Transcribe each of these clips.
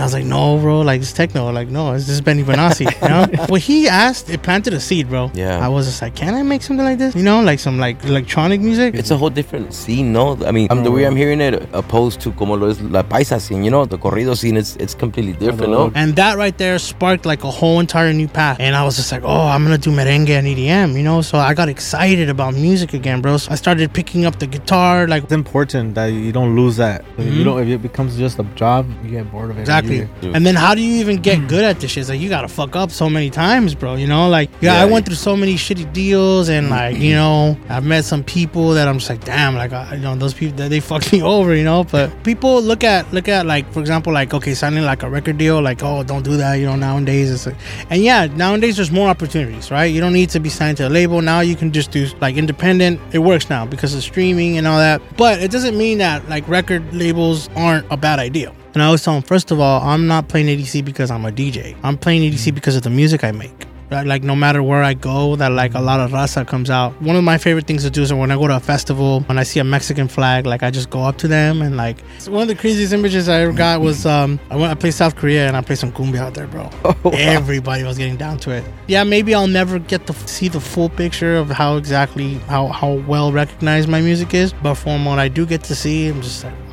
I was like, no, bro, like it's techno. Like, no, this is Benny Benassi. You know, what he asked, it planted a seed, bro. Yeah. I was just like, can I make something like this? You know, like some like electronic music. It's a whole different scene, no? I mean, the way I'm hearing it, opposed to como lo es la paisa scene, you know, the corrido scene, it's completely different, no? And that right there sparked like a whole entire new path. And I was just like, oh, I'm gonna do merengue and EDM, you know? So I got excited about music again, bro. So I started picking up the guitar, like. It's important that you don't lose that. If you don't, if it becomes just a job, you get bored of it. Exactly. And then how do you even get good at this shit? It's like you gotta fuck up so many times, bro. You know, like I went through so many shitty deals, and like, you know, I've met some people that I'm just like, damn, like you know, those people they fucked me over, you know. But people look at like, for example, like, okay, signing like a record deal, like, oh, don't do that, you know. Nowadays it's like, and yeah, nowadays there's more opportunities, right? You don't need to be signed to a label. Now you can just do like independent. It works now because of streaming and all that. But it doesn't mean that like record labels aren't a bad idea. And I always tell them, first of all, I'm not playing EDC because I'm a DJ. I'm playing EDC because of the music I make. Right? Like, no matter where I go, that like a lot of raza comes out. One of my favorite things to do is when I go to a festival, when I see a Mexican flag, like I just go up to them and like. One of the craziest images I ever got was I played South Korea and I played some cumbia out there, bro. Oh, wow. Everybody was getting down to it. Yeah, maybe I'll never get to see the full picture of how exactly how well recognized my music is, but from what I do get to see, I'm just like.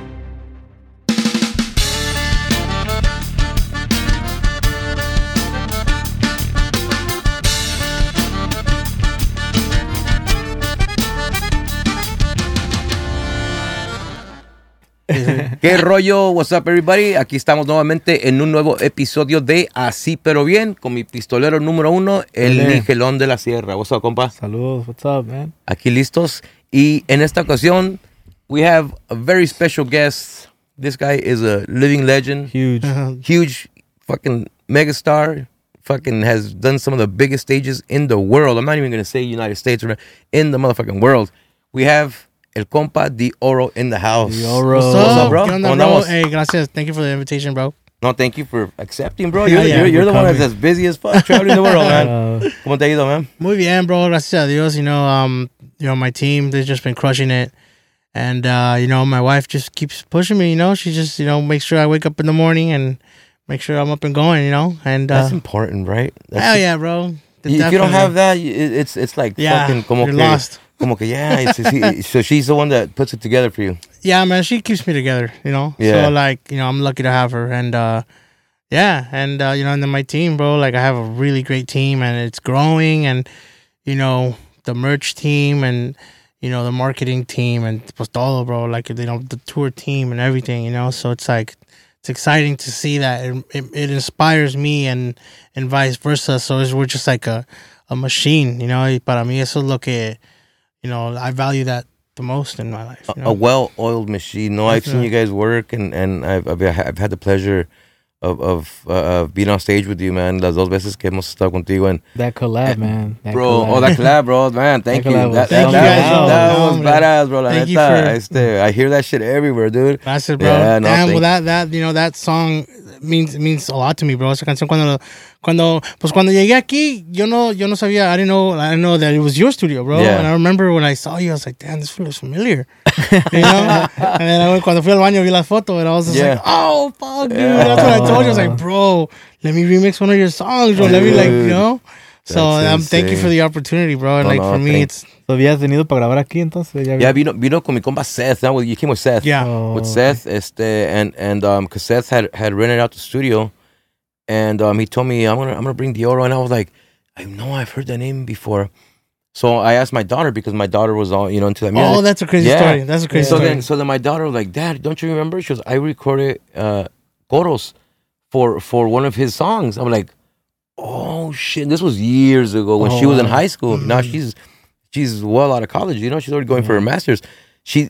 ¿Qué rollo? What's up, everybody? Aquí estamos nuevamente en un nuevo episodio de Así Pero Bien con mi pistolero número 1, el Nigelón de la Sierra. What's up, compa? Saludos. What's up, man? Aquí listos. Y en esta ocasión, we have a very special guest. This guy is a living legend. Huge fucking megastar. Fucking has done some of the biggest stages in the world. I'm not even going to say United States, or in the motherfucking world. We have el compa Di Oro in the house. Di Oro. What's up, bro? ¿Qué onda, bro? Hey, gracias. Thank you for the invitation, bro. No, thank you for accepting, bro. You're the one that's as busy as fuck traveling the world, man. ¿Cómo te ha ido, man? Muy bien, bro. Gracias a Dios. You know, my team, they've just been crushing it. And, you know, my wife just keeps pushing me, you know. She just, you know, makes sure I wake up in the morning and make sure I'm up and going, you know. And that's important, right? Hell yeah, bro. If you don't have that, it's like fucking como you're que, lost. Como que, yeah. So she's the one that puts it together for you. Yeah, man. She keeps me together, you know. Yeah. So, like, you know, I'm lucky to have her. And, yeah. And, you know, and then my team, bro, like, I have a really great team and it's growing. And, you know, the merch team and, you know, the marketing team and pues todo, bro. Like, you know, the tour team and everything, you know. So it's like, it's exciting to see that. It inspires me and vice versa. So we're just like a machine, you know. Y para mí eso es lo que, you know, I value that the most in my life. You know? A well-oiled machine. No, I've seen you guys work, and I've had the pleasure of being on stage with you, man. Las dos veces que hemos estado contigo, and that collab, man. That collab, bro, man. Thank you. That was badass, bro. La neta, I hear that shit everywhere, dude. That's it, bro. Yeah, damn, well, that you know, that song means a lot to me, bro. Esa canción cuando llegué aquí, yo no sabía, I didn't know that it was your studio, bro. Yeah. And I remember when I saw you, I was like, damn, this looks familiar. You know? And then cuando fui al baño, vi la foto, and I was just like, oh, fuck, dude. That's what I told you. I was like, bro, let me remix one of your songs, bro. Let me, like, you know? So thank you for the opportunity, bro. And for me, it's... ¿So habías venido para grabar aquí entonces? Yeah, vino con mi compa Seth. Now you came with Seth. Yeah. With Seth, and cause Seth had rented out the studio, and he told me I'm gonna bring Di Oro, and I was like, I know I've heard that name before. So I asked my daughter, because my daughter was all, you know, into that music. Oh, that's a crazy story. That's a crazy story. So then my daughter was like, Dad, don't you remember? She goes, I recorded choros for one of his songs. I'm like, oh shit, this was years ago when she was in high school. Mm-hmm. Now she's well out of college, you know, she's already going for her master's. She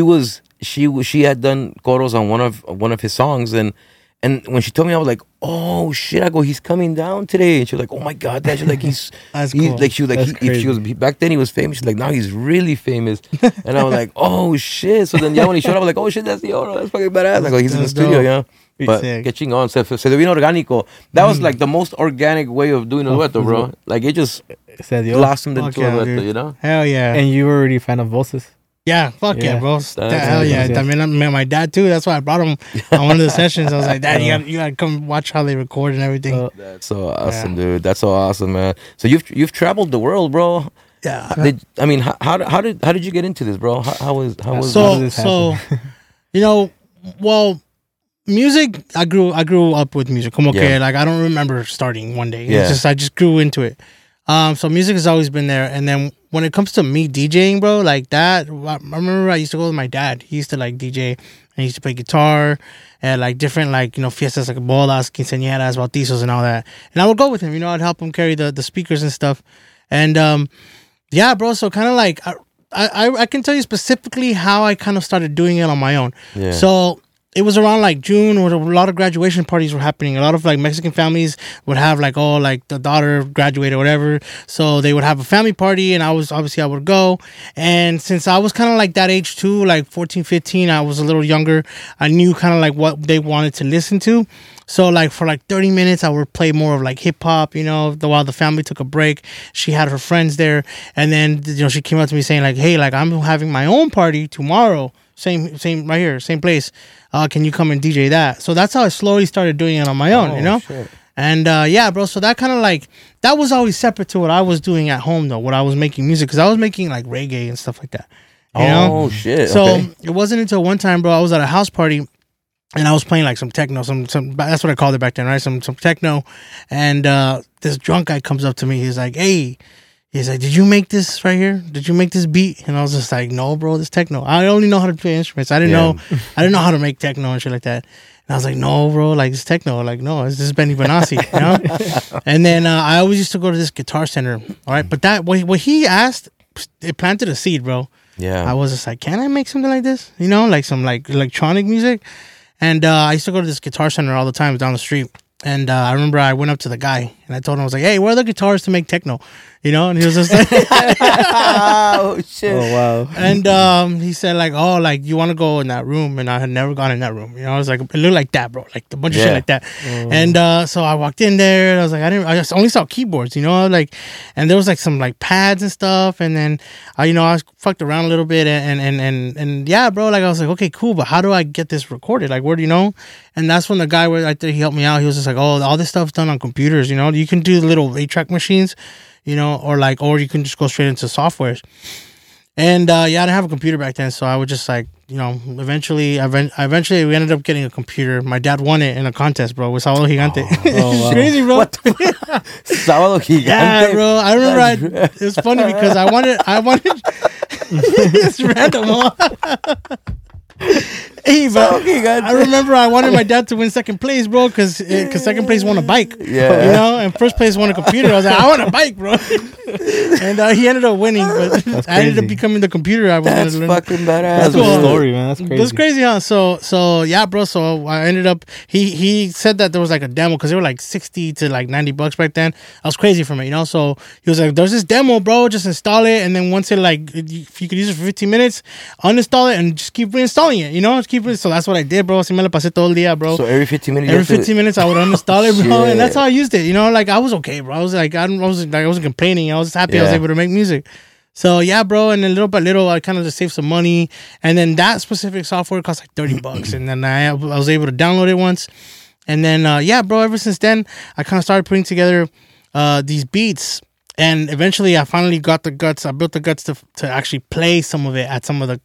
had done choros on one of his songs, and when she told me, I was like, oh shit. I go, he's coming down today. And she was like, oh my God, Dad. She's like, that's cool. Like, she was like, if she was back then he was famous. She's like, now he's really famous. And I was like, oh shit. So then when he showed up, I was like, oh shit, that's Di Oro. That's fucking badass. I go, he's in the studio, you know. But que chingón, se devino orgánico. That was like the most organic way of doing a dueto, bro. Like it just blossomed into a dueto, you know? Hell yeah. And you were already a fan of Voces? Yeah, fuck yeah, Yeah. bro. Hell yeah. yeah. I mean, I met my dad too. That's why I brought him on one of the sessions. I was like, Dad, you gotta come watch how they record and everything. That's so awesome, dude. That's so awesome, man. So you've traveled the world, bro. Yeah. I mean, how did you get into this, bro? How was So this so, you know, well, music. I grew up with music. Como que, Yeah. like, I don't remember starting one day. Yeah. It's just I just grew into it. So music has always been there. And then when it comes to me DJing, bro, like that, I remember I used to go with my dad. He used to like DJ and he used to play guitar and like different, like, you know, fiestas like bodas, quinceañeras, bautizos and all that. And I would go with him, you know, I'd help him carry the speakers and stuff. And yeah, bro, so kind of like I can tell you specifically how I kind of started doing it on my own. Yeah. So it was around like June where a lot of graduation parties were happening. A lot of like Mexican families would have like, oh, like the daughter graduated or whatever. So they would have a family party and I would go. And since I was kind of like that age too, like 14, 15, I was a little younger. I knew kind of like what they wanted to listen to. So like for like 30 minutes, I would play more of like hip hop, you know, while the family took a break. She had her friends there. And then, you know, she came up to me saying like, hey, like I'm having my own party tomorrow. Same right here, same place. Can you come and DJ that? So that's how I slowly started doing it on my own, you know? Shit. And yeah, bro, so that kind of like, that was always separate to what I was doing at home though, what I was making music, because I was making like reggae and stuff like that. You know? Shit. So Okay. it wasn't until one time, bro, I was at a house party and I was playing like some techno, some that's what I called it back then, right? Some techno. And this drunk guy comes up to me, he's like, hey, he's like, did you make this right here? Did you make this beat? And I was just like, no, bro, this techno. I only know how to play instruments. I didn't know how to make techno and shit like that. And I was like, no, bro, like it's techno. Like, no, this is Benny Benassi, you know? And then I always used to go to this Guitar Center, all right? But that, what he asked, it planted a seed, bro. Yeah. I was just like, can I make something like this? You know, like some like electronic music. And I used to go to this Guitar Center all the time down the street. And I remember I went up to the guy and I told him, I was like, hey, where are the guitars to make techno? You know, and he was just like, Oh shit. Oh wow. and he said like, oh, like you want to go in that room? And I had never gone in that room. You know, I was like, it looked like that, bro, like a bunch of shit like that. And so I walked in there and I was like, I just only saw keyboards, you know, like, and there was like some like pads and stuff. And then, you know, I fucked around a little bit and yeah, bro, like I was like, okay, cool, but how do I get this recorded? Like, where do you know? And that's when the guy where I think he helped me out. He was just like, oh, all this stuff's done on computers. You know, you can do little 8-track machines, you know, or you can just go straight into softwares. And yeah, I didn't have a computer back then, so I would just like, you know, eventually we ended up getting a computer. My dad won it in a contest, bro, with Sábado Gigante. wow. It's crazy, bro. Sábado Gigante. Yeah, bro. I remember it was funny because I wanted it's random, huh? Hey, bro. I remember I wanted my dad to win second place, bro, because second place won a bike. Yeah. You know, and first place won a computer. I was like, I want a bike, bro. And he ended up winning, but I ended up becoming the computer I wanted That's to learn. fucking badass. That's a cool. story, man. That's crazy. That's crazy, huh? So yeah, bro. So I ended up. He said that there was like a demo because they were like $60 to like $90 back then. I was crazy from it, you know. So he was like, "There's this demo, bro. Just install it, and then once it like, if you could use it for 15 minutes, uninstall it and just keep reinstalling it. You know, just keep it." So that's what I did, bro. Si me la pasé todo el día, bro. So every 15 minutes. Every 15 minutes, I would uninstall it, bro, Shit. and that's how I used it. You know, like I was okay, bro. I was like, I wasn't complaining. I was happy I was Yeah. able to make music. So yeah, bro, and then little by little, I kind of just saved some money, and then that specific software cost like $30, and then I was able to download it once, and then yeah, bro. Ever since then, I kind of started putting together these beats, and eventually, I finally got the guts. I built the guts to actually play some of it at some of the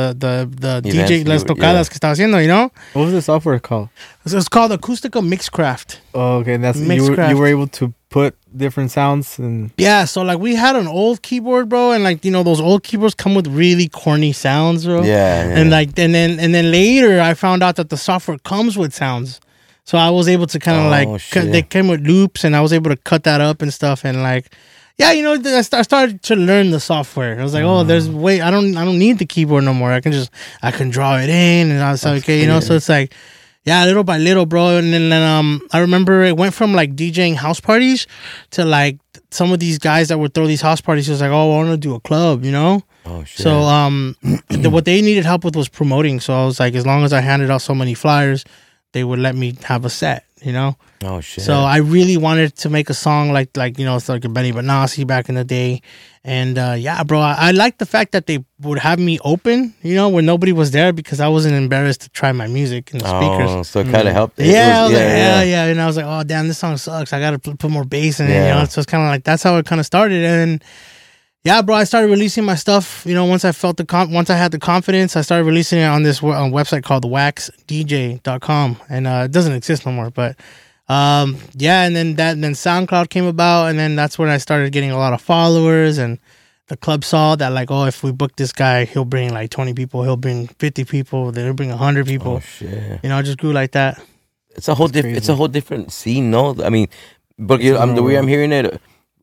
DJ las tocadas que estaba haciendo. You know, What was the software called? so it's called Acústica Mixcraft. Oh, okay. That's Mixcraft. you were able to put different sounds and Yeah, so like we had an old keyboard, bro, and like, you know, those old keyboards come with really corny sounds, bro. Yeah. And like and then later I found out that the software comes with sounds. So I was able to kind of like shit. they came with loops, and I was able to cut that up and stuff, and like, yeah, you know, I started to learn the software. I was like, oh, there's I don't need the keyboard no more. I can draw it in, and I was like, okay, you know, so it's like, yeah, little by little, bro. And then I remember it went from like DJing house parties to like some of these guys that would throw these house parties. He was like, oh, I want to do a club, you know? Oh shit. So what they needed help with was promoting. So I was like, as long as I handed out so many flyers, they would let me have a set, you know. Oh shit. So I really wanted to make a song like you know, it's like a Benny Benassi back in the day. And yeah, bro, I like the fact that they would have me open, you know, when nobody was there, because I wasn't embarrassed to try my music in the speakers. Oh, so it kind of helped. Yeah, I was like, hell yeah. And I was like, oh, damn, this song sucks. I got to put more bass in it, you know? So it's kind of like, that's how it kind of started. And yeah, bro, I started releasing my stuff, you know, once I felt once I had the confidence, I started releasing it on this website called waxdj.com. And it doesn't exist no more, but yeah, and then SoundCloud came about, and then that's when I started getting a lot of followers, and the club saw that, like, oh, if we book this guy, he'll bring like 20 people, he'll bring 50 people, then he'll bring 100 people. Oh shit. You know, it just grew like that. It's a whole different. It's a whole different scene, no? I mean, but the way I'm hearing it,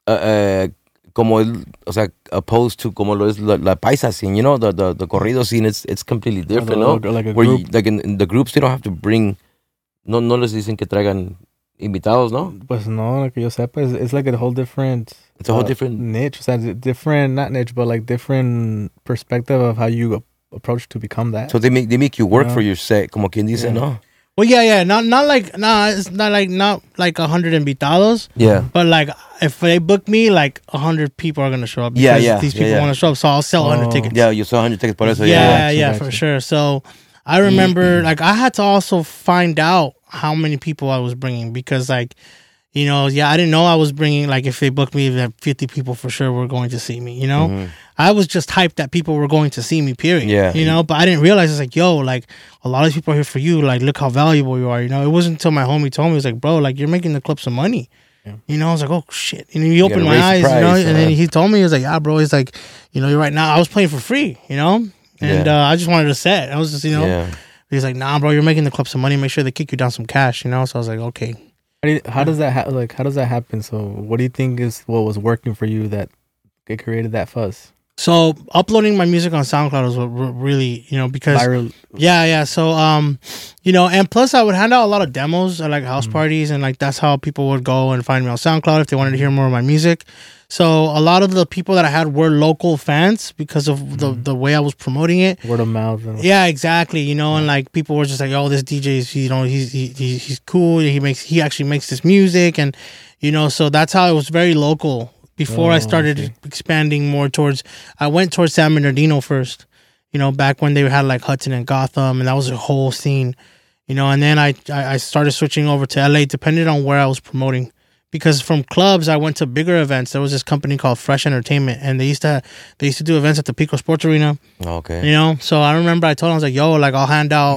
como o sea, opposed to como lo es la paisa scene, you know, the corrido scene. It's completely different, no? Like a where group. you, like in the groups, they don't have to bring. No les dicen que traigan invitados, no? Pues no, like yo sepa, it's like a whole different. It's a whole different niche. O sea, different, not niche, but like different perspective of how you approach to become that. So they make you work for your set, como quien dice, no? Well, yeah, not like it's not like 100 invitados. Yeah. But like if they book me, like 100 people are gonna show up. Yeah, because these people want to show up, so I'll sell 100 tickets. Yeah, you sell 100 tickets por eso. Yeah, for sure. So I remember, like, I had to also find out how many people I was bringing, because, like, you know, I didn't know I was bringing, like, if they booked me, that 50 people for sure were going to see me, you know? Mm-hmm. I was just hyped that people were going to see me, period. Yeah. You know, but I didn't realize, it's like, yo, like, a lot of people are here for you. Like, look how valuable you are, you know? It wasn't until my homie told me, he was like, bro, like, you're making the club some money. Yeah. You know, I was like, oh, shit. And he opened my eyes, you know? And then he told me, he was like, yeah, bro, he's like, you know, right now, I was playing for free, you know? And I just wanted a set. I was just, you know... Yeah. He's like, nah, bro, you're making the club some money. Make sure they kick you down some cash, you know? So I was like, okay. How does that happen? So what do you think is what was working for you that it created that fuss? So uploading my music on SoundCloud was what really, you know, because viral. Yeah. So you know, and plus I would hand out a lot of demos at like house parties, and like that's how people would go and find me on SoundCloud if they wanted to hear more of my music. So a lot of the people that I had were local fans because of the way I was promoting it. Word of mouth. Yeah, exactly. You know, and like people were just like, "Oh, this DJ is, you know, he's cool. He actually makes this music," and you know, so that's how it was very local. Before I started expanding more towards, I went towards San Bernardino first. You know, back when they had like Hudson and Gotham, and that was a whole scene. You know, and then I started switching over to LA, depending on where I was promoting. Because from clubs, I went to bigger events. There was this company called Fresh Entertainment, and they used to do events at the Pico Sports Arena. Okay. You know, so I remember I told them, I was like, yo, like I'll hand out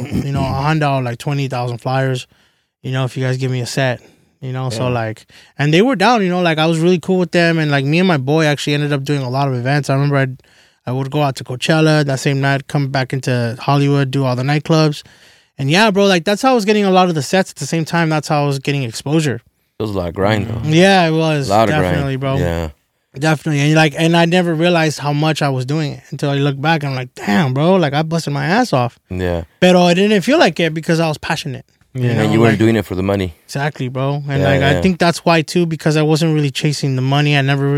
like 20,000 flyers, you know, if you guys give me a set, you know. So like, and they were down, you know, like I was really cool with them, and like me and my boy actually ended up doing a lot of events. I remember I would go out to Coachella that same night, come back into Hollywood, do all the nightclubs, and yeah, bro, like that's how I was getting a lot of the sets. At the same time, that's how I was getting exposure. It was a lot of grind, though. Yeah, it was. Definitely, grind. Bro. Yeah. Definitely. And I never realized how much I was doing it until I look back and I'm like, damn, bro, like I busted my ass off. Yeah. But I didn't feel like it because I was passionate. Yeah. And you weren't doing it for the money. Exactly, bro. And I think that's why too, because I wasn't really chasing the money. I never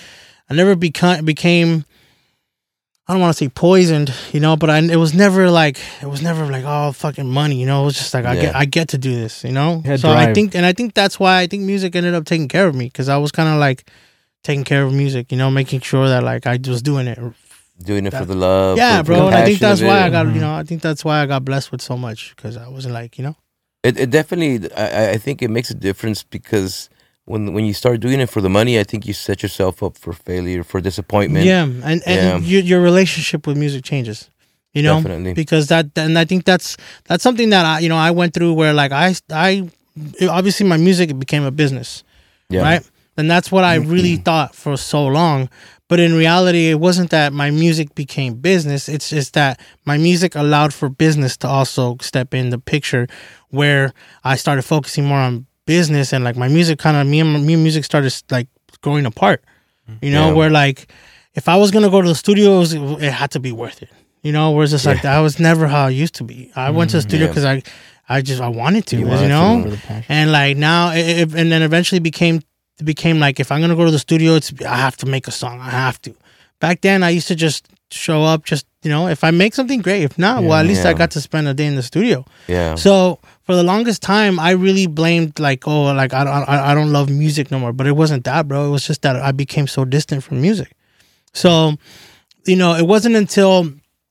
became, I don't want to say poisoned, you know, but it was never like, oh, fucking money, you know. It was just like, I get to do this, you know. So drive. I think that's why I think music ended up taking care of me, because I was kind of like taking care of music, you know, making sure that like I was doing it for the love. Yeah, for bro. And I think that's why I got, you know, I think that's why I got blessed with so much, because I wasn't like, you know. It definitely, I think it makes a difference, because when you start doing it for the money, I think you set yourself up for failure, for disappointment. Yeah, and your relationship with music changes, you know. Definitely. Because and I think that's something that I went through, where like I obviously my music became a business, right? And that's what I really thought for so long. But in reality, it wasn't that my music became business. It's just that my music allowed for business to also step in the picture, where I started focusing more on business, and like my music me and music started like growing apart, you know, where like if I was going to go to the studios, it had to be worth it, you know, whereas it's like that was never how it used to be. I went to the studio because I wanted to, you know, and like now and then eventually became like, if I'm going to go to the studio, I have to make a song. I have to. Back then I used to just show up, just, you know, if I make something, great. If not, well, at least I got to spend a day in the studio. Yeah. So for the longest time, I really blamed like, oh, like I don't love music no more. But it wasn't that, bro. It was just that I became so distant from music. So, it wasn't until,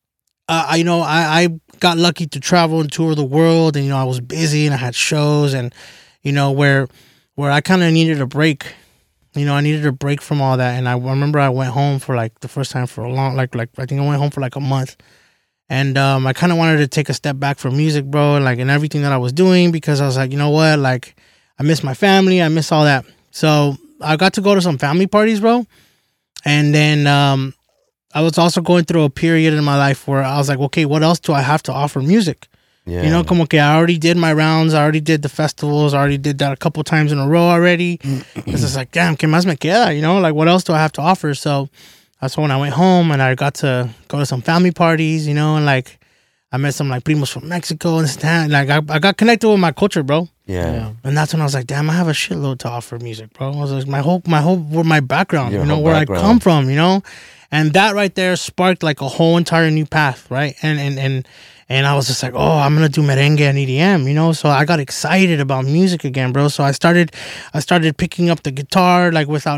I got lucky to travel and tour the world, and I was busy and I had shows, and where I kind of needed a break. I needed a break from all that, and I remember I went home for like the first time for a long, like I think I went home for like a month. And I kind of wanted to take a step back from music, bro, and everything that I was doing, because I was like, you know what, like, I miss my family, I miss all that. So I got to go to some family parties, bro. And then I was also going through a period in my life where I was like, okay, what else do I have to offer music? Yeah. Como que I already did my rounds, I already did the festivals, I already did that a couple times in a row already. It's just like, damn, ¿qué más me queda? Like, what else do I have to offer? So that's when I went home and I got to go to some family parties, and like I met some like primos from Mexico and stuff. Like I got connected with my culture, bro. Yeah. And that's when I was like, damn, I have a shitload to offer music, bro. I was like, my whole my background, Your where background. I come from, and that right there sparked like a whole entire new path, right? And I was just like, oh, I'm gonna do merengue and EDM, So I got excited about music again, bro. So I started picking up the guitar like without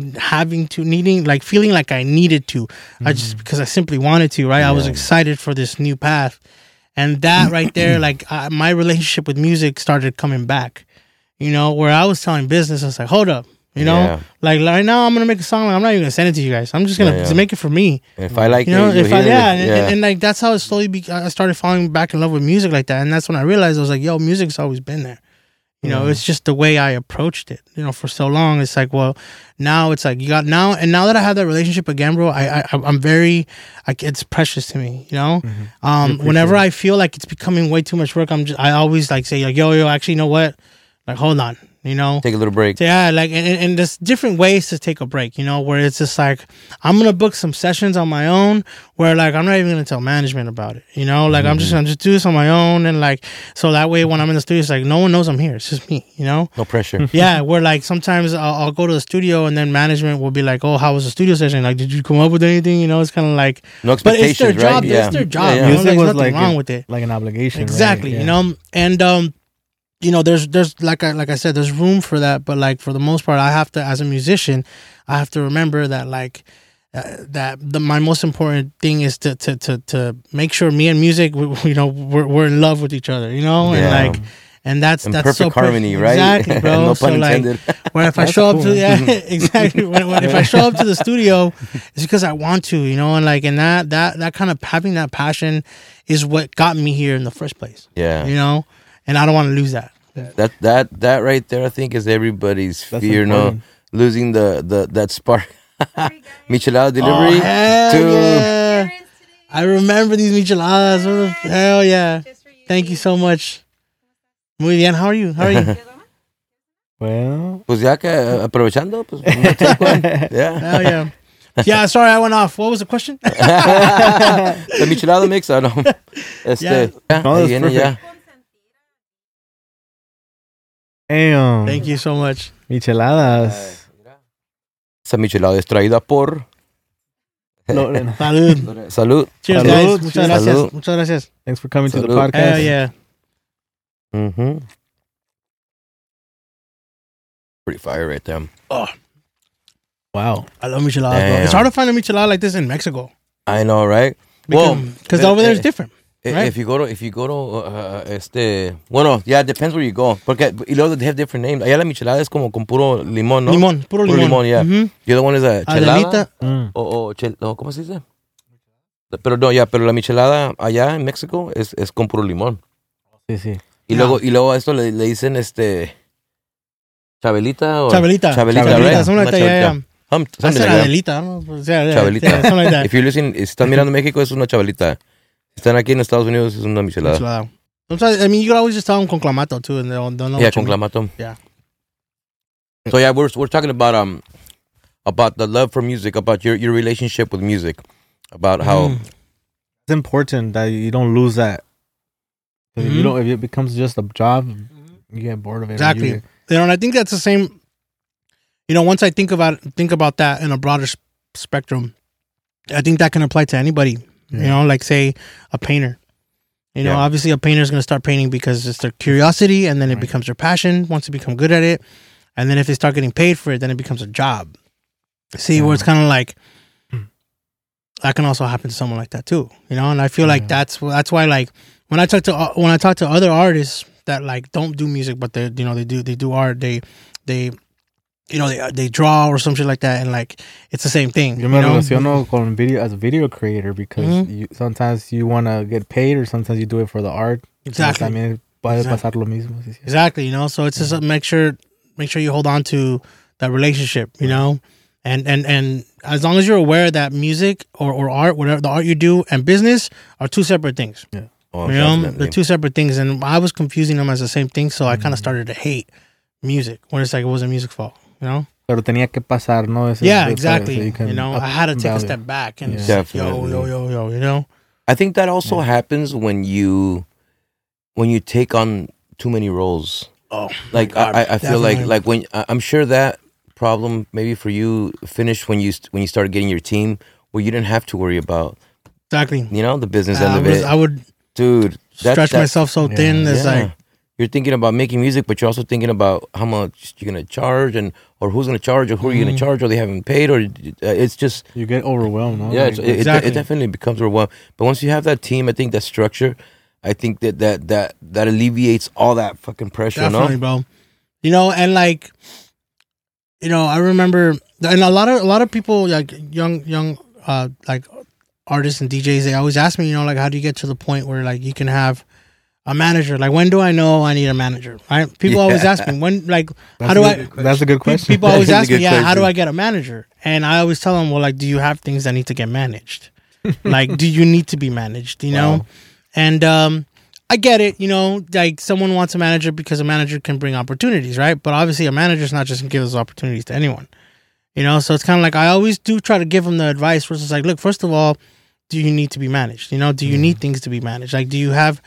feeling like I needed to. I just because I simply wanted to, right? I was excited for this new path, and that right there, like my relationship with music started coming back. Where I was telling business, I was like, hold up. Like right now, I'm gonna make a song. Like, I'm not even gonna send it to you guys. I'm just gonna make it for me. If I like it, and like that's how it slowly. I started falling back in love with music like that, and that's when I realized I was like, yo, music's always been there. It's just the way I approached it. For so long, it's like, well, now it's like now that I have that relationship again, bro, I'm very, like, it's precious to me. Whenever I feel like it's becoming way too much work, I always like say like, yo, actually, you know what? Like, hold on. Take a little break. Yeah, like, and there's different ways to take a break, where it's just like, I'm going to book some sessions on my own where, like, I'm not even going to tell management about it, like, I'm just going to do this on my own. And, like, so that way when I'm in the studio, it's like, no one knows I'm here. It's just me, No pressure. Yeah, where, like, sometimes I'll go to the studio and then management will be like, oh, how was the studio session? Like, did you come up with anything? It's kind of like, no expectations, but it's their job. right? It's their job. Yeah. Music Music was was nothing like wrong with it. like an obligation. Exactly, right? And there's like I said, there's room for that, but like for the most part, I have to, as a musician, I have to remember that like my most important thing is to make sure me and music, we're in love with each other, and like. And that's perfect so harmony, right? Exactly, bro. No pun so intended. like, when if I show up to exactly if I show up to the studio, it's because I want to, and like, and that kind of having that passion is what got me here in the first place. Yeah. And I don't want to lose that. That right there, I think, is everybody's fear, losing that spark. Michelada delivery. Yeah. I remember these micheladas. What the hell yeah! Thank you so much. Muy bien. How are you? Well, Pues ya que aprovechando, pues take one. Yeah. Hell yeah. Yeah, sorry I went off. What was the question? The michelada mix, I don't know. Yeah. No, ahí that's viene perfect. ya. damn. Thank you so much. Micheladas. Esa michelada es traída por Salud. Salud. Cheers, Salud. guys. Muchas Cheers. gracias. Salud. Muchas gracias. Thanks for coming to the Salud. podcast. Hell yeah. Mm-hmm. Pretty fire right there. Oh, Wow. I love micheladas, bro. Damn. It's hard to find a michelada like this in Mexico. I know, right? Because over there it's different. Right? If you go to bueno, yeah, it depends where you go. Porque y luego they have different names. Allá la michelada es como con puro limón, ¿no? Limón, puro limón. Yeah. Mhm. The other one is a Adelita. chelada. No, ¿cómo se dice? Pero no, pero la michelada allá en México es con puro limón. Sí, sí. Y luego a esto le dicen Chabelita o Chabelita. Chabelita, right? Something like that, yeah. Something I said like that. Adelita. ¿No? Pues, yeah, Chabelita. yeah, something like that. If you're listening, si están mirando México, es una chabelita. Si están aquí en Estados Unidos, es una michelada. Michelada. Sometimes, I mean, you can always just tell them con clamato too, and they'll know. Yeah, what you con mean. clamato. Yeah. So yeah, we're talking about the love for music, about your relationship with music, about how It's important that you don't lose that. 'Cause If you don't, if it becomes just a job, you get bored of it. Exactly. And I think that's the same. Once I think about that in a broader spectrum, I think that can apply to anybody. Yeah. Like say a painter. You know, Yeah. obviously a painter is going to start painting because it's their curiosity, and then it becomes their passion once they become good at it. And then if they start getting paid for it, then it becomes a job. See, where it's kind of like, that can also happen to someone like that too, you know. And I feel like that's why, like, when I talk to other artists that like don't do music, but they do art, they draw or some shit like that, and like it's the same thing. Yo me relaciono con video as a video creator because sometimes you want to get paid, or sometimes you do it for the art. Exactly. También puede pasar lo mismo. Exactly, you know. So it's just make sure you hold on to that relationship, you know. And as long as you're aware that music or art, whatever the art you do, and business are two separate things. Yeah. Oh, You know, definitely. they're two separate things, and I was confusing them as the same thing, so I kind of started to hate music when it's like it wasn't music's fault, you know? Pero tenía que pasar, ¿no? Yeah, exactly. So You know, I had to take a step back and just like, Definitely. yo, you know? I think that also happens when you take on too many roles. Oh, Like God, I feel like definitely. when I'm sure that problem maybe for you finished when you started getting your team, where you didn't have to worry about, Exactly. you know, the business end of it. I would Dude, stretch myself so thin. It's like, you're thinking about making music, but you're also thinking about how much you're gonna charge, or who's gonna charge, or who are you gonna charge, or they haven't paid, or it's just You get overwhelmed, no? yeah, Like, Exactly. it definitely becomes overwhelming. But once you have that team, I think that structure, I think that alleviates all that fucking pressure. definitely, No, bro. You know, and like, you know, I remember, and a lot of people, like young like artists and DJs, they always ask me, you know, like, how do you get to the point where like you can have a manager? Like, when do I know I need a manager? Right? People always ask me when, like, how do I? That's a good question. People always That's a ask me, good yeah, how do question. I get a manager? And I always tell them, well, like, do you have things that need to get managed? Like, do you need to be managed? You know? Wow. And I get it, you know, like someone wants a manager because a manager can bring opportunities, right? But obviously a manager's not just going to give those opportunities to anyone, you know? So it's kind of like, I always do try to give them the advice where it's like, look, first of all, do you need to be managed? You know, do you need things to be managed? Like, do you have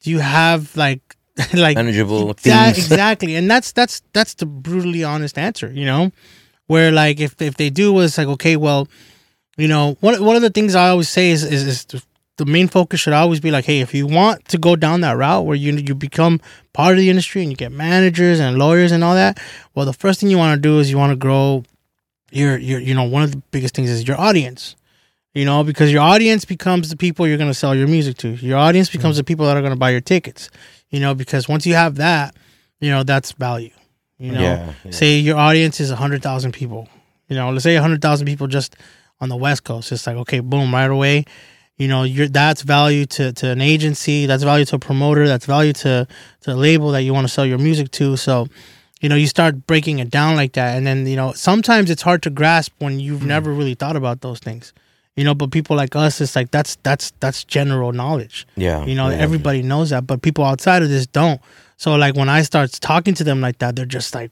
like manageable yeah, teams. exactly. And that's the brutally honest answer, you know, where like, if they do, it's like, okay, well, you know, one of the things I always say is the main focus should always be like, hey, if you want to go down that route where you become part of the industry and you get managers and lawyers and all that, well, the first thing you want to do is you want to grow your you know, one of the biggest things is your audience, you know, because your audience becomes the people you're going to sell your music to. Your audience becomes the people that are going to buy your tickets, you know, because once you have that, you know, that's value, you know. Yeah. Say your audience is 100,000 people, you know, let's say 100,000 people just on the West Coast. It's like, okay, boom, right away. You know, that's value to an agency, that's value to a promoter, that's value to a label that you want to sell your music to. So, you know, you start breaking it down like that. And then, you know, sometimes it's hard to grasp when you've never really thought about those things. You know, but people like us, it's like that's general knowledge. Yeah. You know, yeah. everybody knows that, but people outside of this don't. So like when I start talking to them like that, they're just like,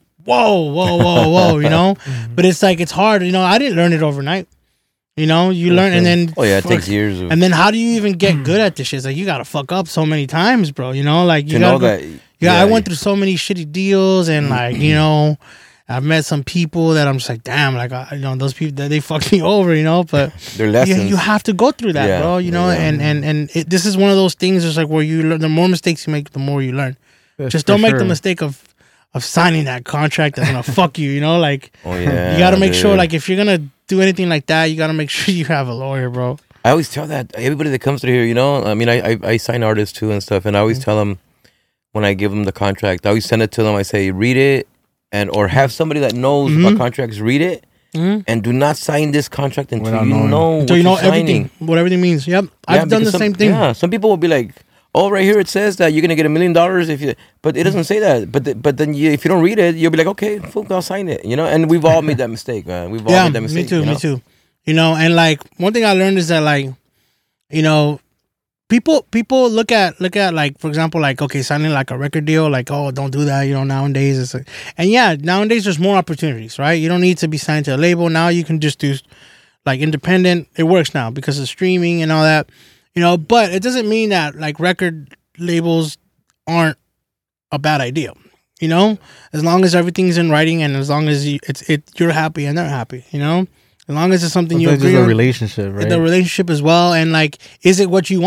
whoa, you know? But it's like, it's hard. You know, I didn't learn it overnight. You know, you learn, and then Oh yeah, it takes years of, and then how do you even get good at this shit? It's like, you gotta fuck up so many times, bro. You know, like you to gotta know go, that. yeah, I went through so many shitty deals, and like, you know, I've met some people that I'm just like, damn, like, you know, those people, they fucked me over, you know. But their lessons. you have to go through that, Yeah, bro. You know, yeah. and this is one of those things. It's like where you learn. The more mistakes you make, the more you learn. Yes, Just for don't make the sure. mistake of signing that contract that's gonna fuck you. You know, like Oh yeah. you gotta make sure, dude. like, if you're gonna do anything like that, you gotta make sure you have a lawyer, bro. I always tell that everybody that comes through here, you know, I mean, I sign artists too and stuff, and I always tell them when I give them the contract, I always send it to them. I say, read it, or have somebody that knows about contracts read it, and do not sign this contract until Without you knowing. know Until what you know you're signing. everything, what everything means. Yep, Yeah, I've done the because same thing. Yeah, some people will be like, "Oh, right here it says that you're gonna get $1 million if you," but it doesn't say that. But then if you don't read it, you'll be like, "Okay, fuck, I'll sign it," you know. And we've all made that mistake, man. We've all Yeah, made that mistake. me too, you know? me too. You know, and like one thing I learned is that, like, you know, people look at like, for example, like, okay, signing like a record deal, like, oh, don't do that, you know, nowadays. It's like, and yeah, nowadays there's more opportunities, right? You don't need to be signed to a label. Now you can just do like independent. It works now because of streaming and all that, you know, but it doesn't mean that like record labels aren't a bad idea, you know, as long as everything's in writing and as long as you're happy and they're happy, you know, as long as it's something you Sometimes agree just a on. relationship, right? The relationship as well, and like, is it what you want?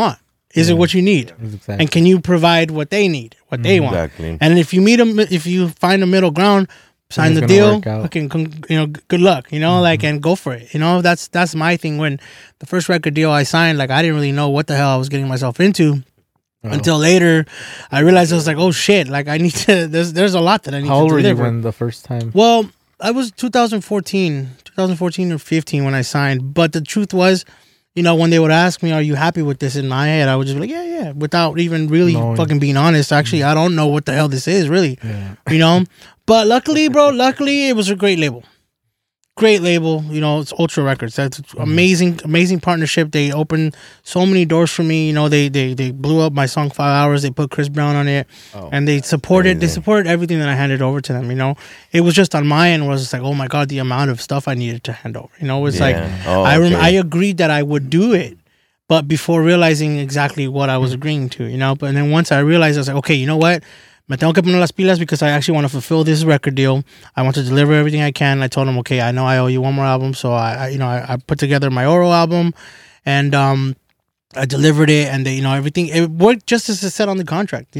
Is it what you need? Exactly. And can you provide what they need, what they want? Exactly. And if you find a middle ground, sign It's the gonna deal. work out. Fucking, good luck. Like, and go for it. That's my thing. When the first record deal I signed, like, I didn't really know what the hell I was getting myself into until later. I realized I was like, oh shit, like I need to. There's a lot that I need. How old to were you deliver. when the first time? Well, I was 2014 or 15 when I signed. But the truth was, when they would ask me, are you happy with this? In my head, I would just be like, yeah, without even really fucking being honest. Actually, I don't know what the hell this is, really. Yeah. But luckily, it was a great label. It's Ultra Records. That's amazing partnership. They opened so many doors for me. They blew up my song 5 Hours. They put Chris Brown on it, and they supported everything that I handed over to them. It was just on my end was just like, oh my god, the amount of stuff I needed to hand over. It's like I agreed that I would do it, but before realizing exactly what I was agreeing to, But then once I realized, I was like, okay, you know what? Me tengo que poner las pilas because I actually want to fulfill this record deal. I want to deliver everything I can. I told him, okay, I know I owe you one more album, so I put together my Oro album, and I delivered it, and everything it worked just as it said on the contract.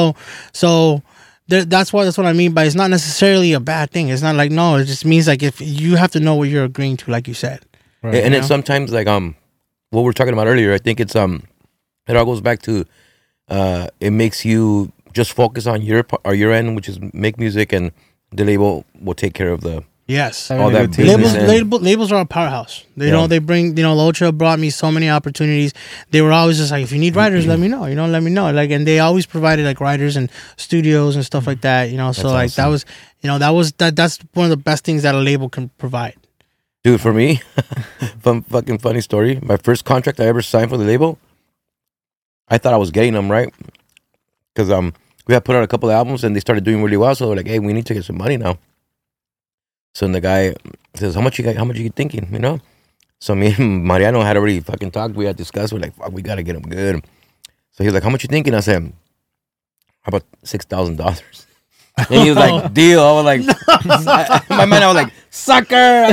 So that's what I mean by it's not necessarily a bad thing. It's not like no, it just means like if you have to know what you're agreeing to, like you said. Right. And then sometimes like what we're talking about earlier, I think it's it all goes back to it makes you just focus on your end, which is make music, and the label will take care of the all that business. Labels are a powerhouse. They bring Ultra brought me so many opportunities. They were always just like, if you need writers, let me know. Let me know. Like, and they always provided like writers and studios and stuff like that. So like awesome. That's one of the best things that a label can provide. Dude, for me, fucking funny story. My first contract I ever signed for the label, I thought I was getting them right. Because we had put out a couple of albums and they started doing really well. So we're like, hey, we need to get some money now. So the guy says, how much you thinking, So me and Mariano had already fucking talked. We had discussed. We're like, fuck, we got to get them good. So he was like, how much you thinking? I said, how about $6,000? And he was like, deal. I was like, in my mind, I was like, sucker.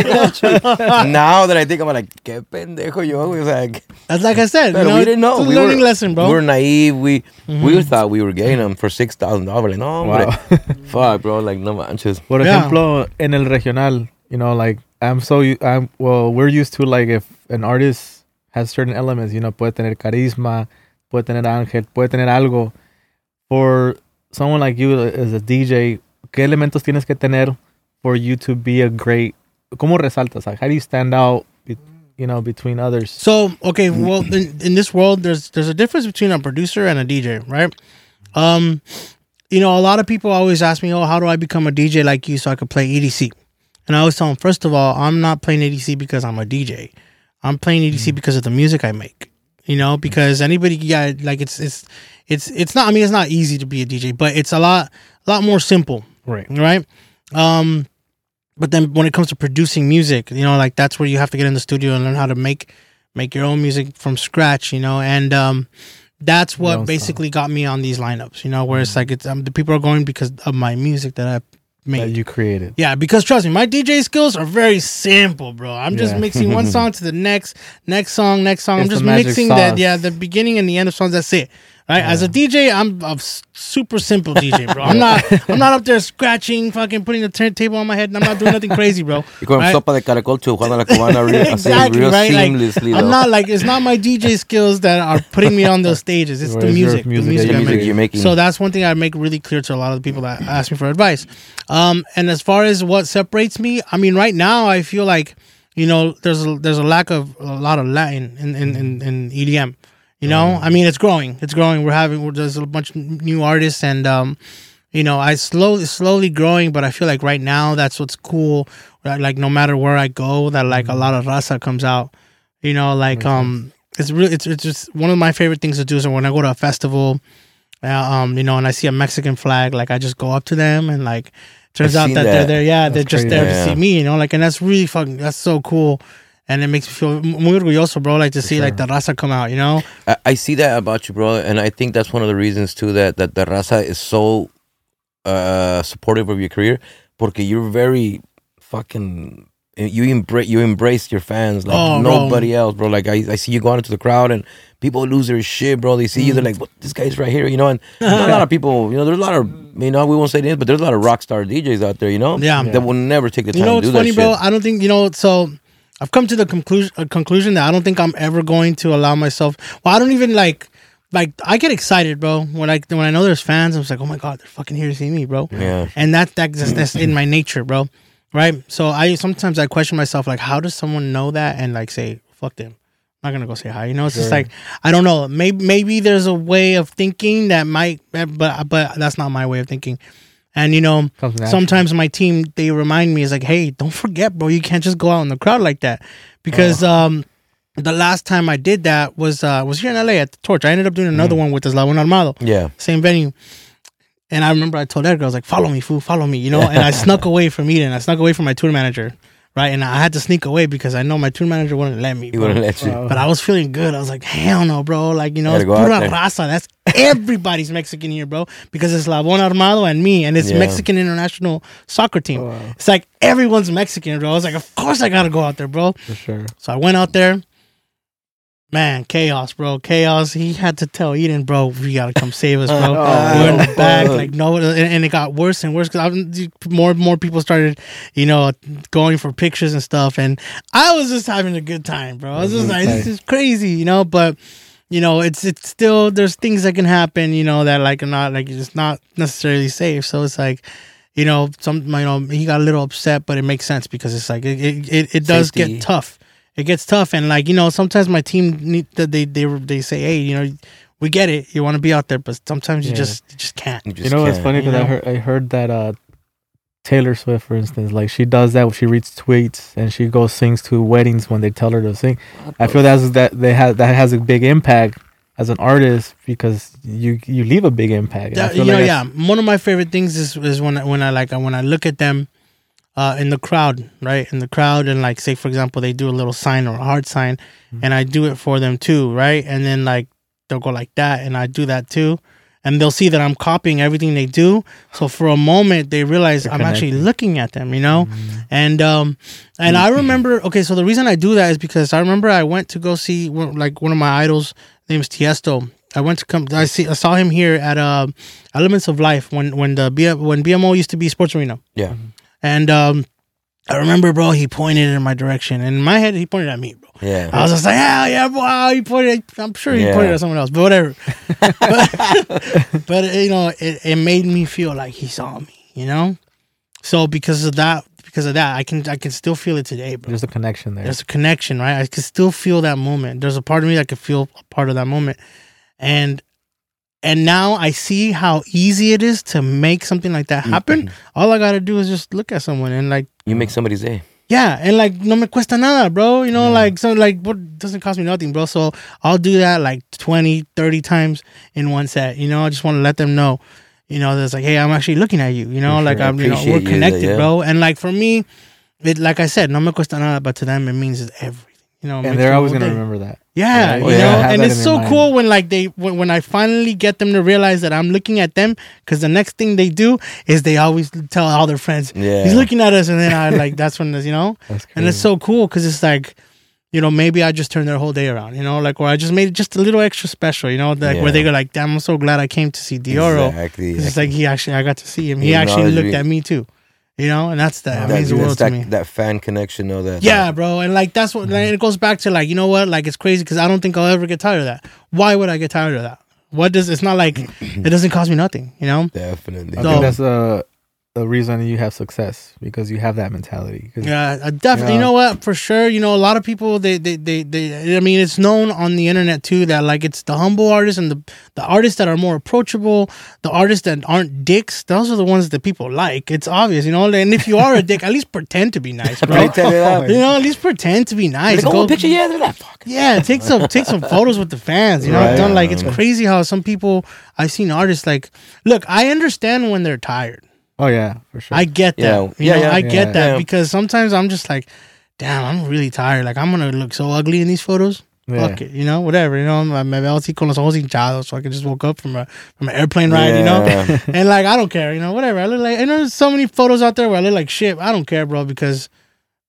Now that I think, I'm like, que pendejo yo. He was like, that's like I said, we didn't know. It's a learning lesson, bro. We were naive. We thought we were getting them for $6,000. Like, no, wow. Fuck, bro. Like, no manches. Por ejemplo, en el regional, like we're used to like if an artist has certain elements, puede tener carisma, puede tener ángel, puede tener algo. For someone like you as a DJ, ¿qué elementos tienes que tener for you to be a great? ¿Cómo resaltas? Like, how do you stand out? Between others. So okay, well, in this world, there's a difference between a producer and a DJ, right? A lot of people always ask me, oh, how do I become a DJ like you so I could play EDC? And I always tell them, first of all, I'm not playing EDC because I'm a DJ. I'm playing EDC because of the music I make. Because anybody, like it's not. I mean, it's not easy to be a DJ, but it's a lot more simple, right? But then when it comes to producing music, like that's where you have to get in the studio and learn how to make your own music from scratch, and that's what basically got me on these lineups, where it's like the people are going because of my music that I made. That you created. Yeah, because trust me, my DJ skills are very simple, bro. I'm just mixing one song to the next song. I'm just mixing the beginning and the end of songs. That's it. Right? Yeah. As a DJ, I'm a super simple DJ, bro. I'm not up there scratching, fucking putting the turntable on my head, and I'm not doing nothing crazy, bro. Y con sopa de caracol to Juana la Cubana exactly, real right? seamlessly. I'm not like, it's not my DJ skills that are putting me on those stages. It's the music. The music you're making. So that's one thing I make really clear to a lot of the people that ask me for advice. And as far as what separates me, I mean, right now I feel like, there's a lack of a lot of Latin in EDM. I mean, it's growing. There's a bunch of new artists, and I slowly growing. But I feel like right now that's what's cool. Like no matter where I go, that like a lot of raza comes out. It's really it's just one of my favorite things to do. So when I go to a festival, and I see a Mexican flag, like I just go up to them and like turns out that they're there. Yeah, they're just there to see me. And that's really that's so cool. And it makes me feel muy orgulloso, bro, like to see like the raza come out, I see that about you, bro, and I think that's one of the reasons too that the raza is so supportive of your career, porque you're very fucking you embrace your fans like Oh, nobody else, bro. Like I see you go out into the crowd and people lose their shit, bro. They see you, they're like, "What? This guy's right here," you know. And there's a lot of people, you know. There's a lot of, you know, we won't say names, but there's a lot of rock star DJs out there, you know, Yeah. that will never take the time You know to what's do funny, that bro? shit. I don't think, you know, so I've come to the conclusion that I don't think I'm ever going to allow myself. Well, I don't even like I get excited, bro, when I know there's fans. I'm just like, oh my god, they're fucking here to see me, bro. Yeah. And that's in my nature, bro. Right? So sometimes I question myself, like, how does someone know that and like say, fuck them, I'm not gonna go say hi. You know, it's just like, I don't know. Maybe there's a way of thinking that might, but that's not my way of thinking. And you know, sometimes my team, they remind me, is like, hey, don't forget, bro, you can't just go out in the crowd like that, because the last time I did that was here in LA at the Torch. I ended up doing another one with Eslabon Armado. Yeah. Same venue. And I remember I told Edgar, I was like, follow me, fool, follow me, you know? And I snuck away from Eden. I snuck away from my tour manager, right? And I had to sneak away because I know my tour manager wouldn't let me. He bro. wouldn't let you. But I was feeling good. I was like, hell no, bro. Like, you know, it's Gotta go out pura there. raza. That's everybody's Mexican here, bro. Because it's Eslabon Armado and me. And it's Yeah. Mexican international soccer team. It's like everyone's Mexican, bro. I was like, of course I got to go out there, bro. For sure. So I went out there. Man, chaos, bro. Chaos. He had to tell Eden, bro, you got to come save us, bro. We're in the back. Like, no, and it got worse and worse because more and more people started, you know, going for pictures and stuff. And I was just having a good time, bro. I was just like, this is crazy, you know, but, you know, it's still, there's things that can happen, you know, that like are not, like, it's not necessarily safe. So it's like, you know, he got a little upset, but it makes sense because it's like, it does Safety. get tough. It gets tough, and like, you know, sometimes my team they say, hey, you know, we get it, you want to be out there, but sometimes you just can't. You know what's funny? Because I heard that Taylor Swift, for instance, like she does that when she reads tweets and she goes sings to weddings when they tell her to sing. I feel that has a big impact as an artist because you leave a big impact. Yeah, you know, one of my favorite things is when I look at them. In the crowd, right? In the crowd, and like, say for example, they do a little sign or a heart sign, and I do it for them too, right? And then like they'll go like that, and I do that too, and they'll see that I'm copying everything they do. So for a moment, they realize I'm actually looking at them, you know. And I remember, okay, so the reason I do that is because I remember I went to go see like one of my idols, named Tiesto. I went to I saw him here at Elements of Life when BMO used to be Sports Arena. Yeah. And I remember, bro, he pointed in my direction. And in my head, he pointed at me, bro. Yeah. I was just like, hell yeah, bro. He pointed. I'm sure he pointed at someone else, but whatever. but you know, it made me feel like he saw me, you know? So because of that, I can still feel it today, bro. There's a connection there. There's a connection, right? I can still feel that moment. There's a part of me that could feel a part of that moment. And now I see how easy it is to make something like that happen. All I gotta do is just look at someone and like, you make somebody's day. yeah, and like no me cuesta nada, bro. You know, like, so like, what doesn't cost me nothing, bro. So I'll do that like 20, 30 times in one set. You know, I just want to let them know, you know, that's like, hey, I'm actually looking at you. You know, like I'm, you know, we're connected, bro. And like for me, it, like I said, no me cuesta nada, but to them it means everything. You know, and they're always gonna remember that. Yeah, Right? you know, and it's so cool when like when I finally get them to realize that I'm looking at them, because the next thing they do is they always tell all their friends, he's looking at us, and then I like that's when you know, and it's so cool because it's like, you know, maybe I just turned their whole day around, you know, like, or I just made it just a little extra special, you know, like where they go like, damn, I'm so glad I came to see Dioro. Exactly. It's like I got to see him. He actually looked at me too. You know, and that's that means the world to me. That fan connection, though. That yeah, bro, and like that's what like, it goes back to, like, you know what, like it's crazy because I don't think I'll ever get tired of that. Why would I get tired of that? It's not like it doesn't cost me nothing, you know. Definitely. I think that's the reason you have success, because you have that mentality. Yeah, definitely. You know what? For sure. You know, a lot of people they I mean, it's known on the internet too that like it's the humble artists and the artists that are more approachable, the artists that aren't dicks. Those are the ones that people like. It's obvious, you know. And if you are a dick, at least pretend to be nice, bro. You know, at least pretend to be nice. Like, go picture, they're that fuck. Yeah, take some photos with the fans. You know, right. Like it's crazy how some people, I've seen artists like, look, I understand when they're tired. Oh yeah, for sure. I get that. I get that. Yeah. Because sometimes I'm just like, damn, I'm really tired. Like I'm gonna look so ugly in these photos. Fuck it, you know, whatever. You know, me veo así con los ojos hinchados, so I can just woke up from an airplane ride, you know, and like I don't care, you know, whatever. I look like, I know there's so many photos out there where I look like shit. I don't care, bro, because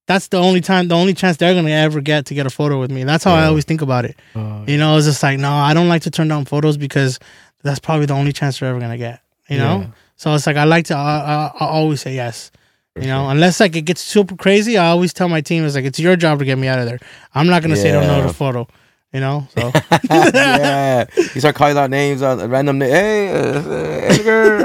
that's the only chance they're gonna ever get to get a photo with me. That's how I always think about it. You know, it's just like, no, I don't like to turn down photos because that's probably the only chance they're ever gonna get. You know, so it's like I like to. I always say yes. You know, unless like it gets super crazy, I always tell my team, it's like, it's your job to get me out of there. I'm not gonna say don't know the photo. You know, so yeah, you start calling out names on random. Hey, Edgar.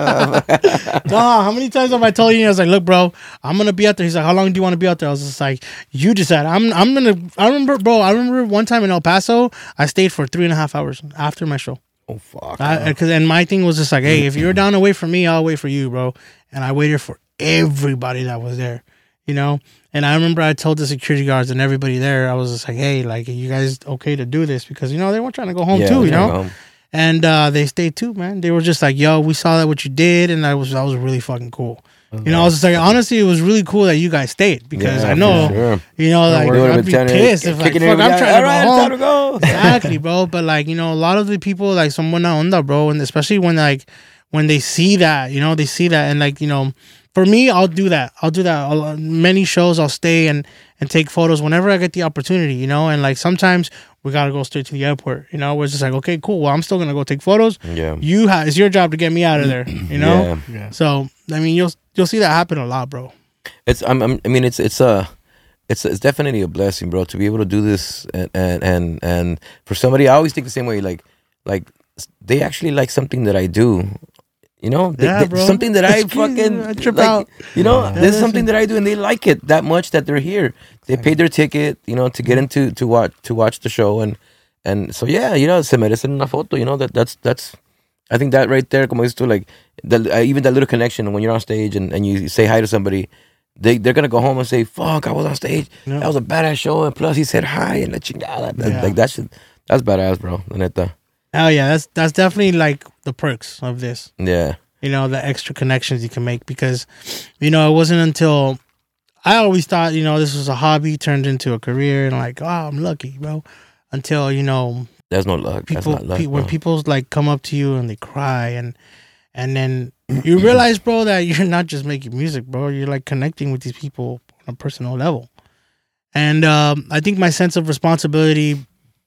No, how many times have I told you? I was like, look, bro, I'm gonna be out there. He's like, how long do you want to be out there? I was just like, you decide. I remember one time in El Paso, I stayed for 3.5 hours after my show. Oh fuck! And my thing was just like, hey, if you're down to wait for me, I'll wait for you, bro. And I waited for everybody that was there, you know. And I remember I told the security guards and everybody there, I was just like, hey, like, are you guys okay to do this? Because, you know, they were trying to go home too, you know. And they stayed too, man. They were just like, yo, we saw that what you did, and that was really fucking cool. You know, I was just like, honestly, it was really cool that you guys stayed, because I know, you know, like, I'd be pissed if, like, fuck, I'm trying to go home. Exactly, bro. But, like, you know, a lot of the people, like, son buena onda, bro, and especially when they see that, you know, and, like, you know, for me, I'll do that. Many shows, I'll stay and take photos whenever I get the opportunity, you know, and, like, sometimes we got to go straight to the airport, you know, we're just like, okay, cool, well, I'm still going to go take photos. Yeah. It's your job to get me out of there, you know? Yeah. So, I mean, you'll see that happen a lot, bro. It's definitely a blessing, bro, to be able to do this. And for somebody, I always think the same way, like they actually like something that I do. You know, something that I fucking trip like, out. You know, there's something that I do, and they like it that much that they're here. They paid their ticket, you know, to get into to watch the show, and so yeah, you know, se merecen una foto. You know, that's I think that right there, como dices tú, like even that little connection when you're on stage and you say hi to somebody, they're gonna go home and say, "Fuck, I was on stage. That was a badass show, and plus he said hi and la chingada." Like that's badass, bro. La neta. Oh yeah, that's definitely like the perks of this. Yeah. You know, the extra connections you can make, because, you know, it wasn't until I always thought, you know, this was a hobby turned into a career, and like, oh, I'm lucky, bro. Until, you know, there's no luck. People, that's not luck, when people like come up to you and they cry, and then you realize, bro, that you're not just making music, bro. You're like connecting with these people on a personal level. And I think my sense of responsibility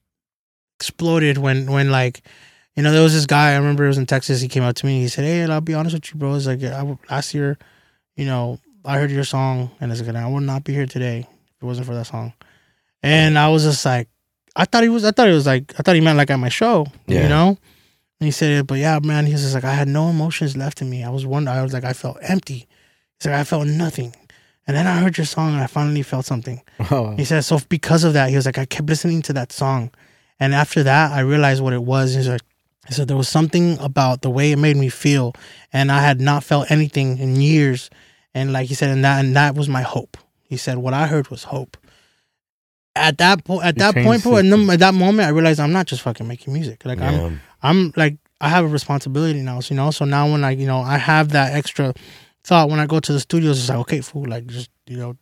exploded when like, you know, there was this guy, I remember it was in Texas, he came up to me, he said, hey, I'll be honest with you, bro, it's like, last year, you know, I heard your song, and it's like, I would not be here today if it wasn't for that song. And I was just like, I thought he meant like at my show, you know. And he said, but yeah, man, he's just like, I had no emotions left in me. I was like, I felt empty. He's like, I felt nothing. And then I heard your song, and I finally felt something. Oh. He said, so because of that, he was like, I kept listening to that song. And after that, I realized what it was. He's like, he said, there was something about the way it made me feel, and I had not felt anything in years. And like he said, and that was my hope. He said, what I heard was hope. At that point, bro, at that moment, I realized I'm not just fucking making music. Like I'm like, I have a responsibility now, you know. So now when I, you know, I have that extra thought when I go to the studios, it's like, okay, fool, like, just, you know,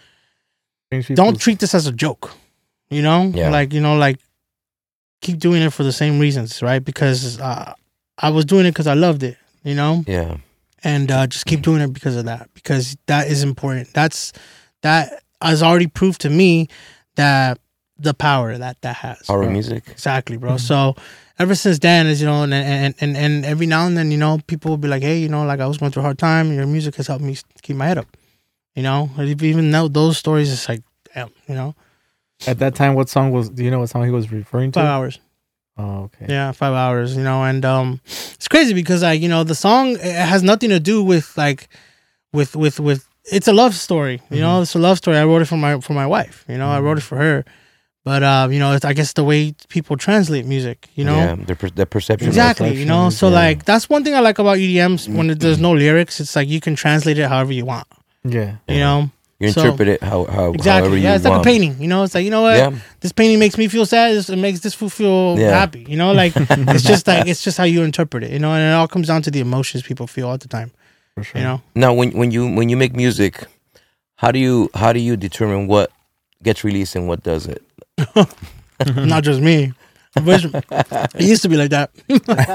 don't treat this as a joke, you know. Like, you know, like, keep doing it for the same reasons, right? Because I was doing it because I loved it, you know? Yeah. And just keep doing it because of that, because that is important. That has already proved to me that the power that has. Power of music. Exactly, bro. So ever since then, is, you know, and every now and then, you know, people will be like, hey, you know, like, I was going through a hard time. Your music has helped me keep my head up, you know? Even though those stories, it's like, damn, you know? At that time, do you know what song he was referring to? 5 hours. Oh, okay. Yeah, 5 hours, you know, and it's crazy because, like, you know, the song, it has nothing to do with, like, with it's a love story, you know, it's a love story. I wrote it for my wife, you know, I wrote it for her. But, you know, it's, I guess, the way people translate music, you know? Yeah, their perception. Exactly, you know? So, like, that's one thing I like about EDMs, when there's no lyrics, it's like you can translate it however you want. Yeah. You know? You interpret it how exactly. However you it's want. Like a painting, you know? It's like, you know what? This painting makes me feel sad. It makes this fool feel happy, you know? Like, it's just how you interpret it, you know? And it all comes down to the emotions people feel all the time, for sure. You know? Now, when you make music, how do you determine what gets released and what doesn't? Not just me. It used to be like that.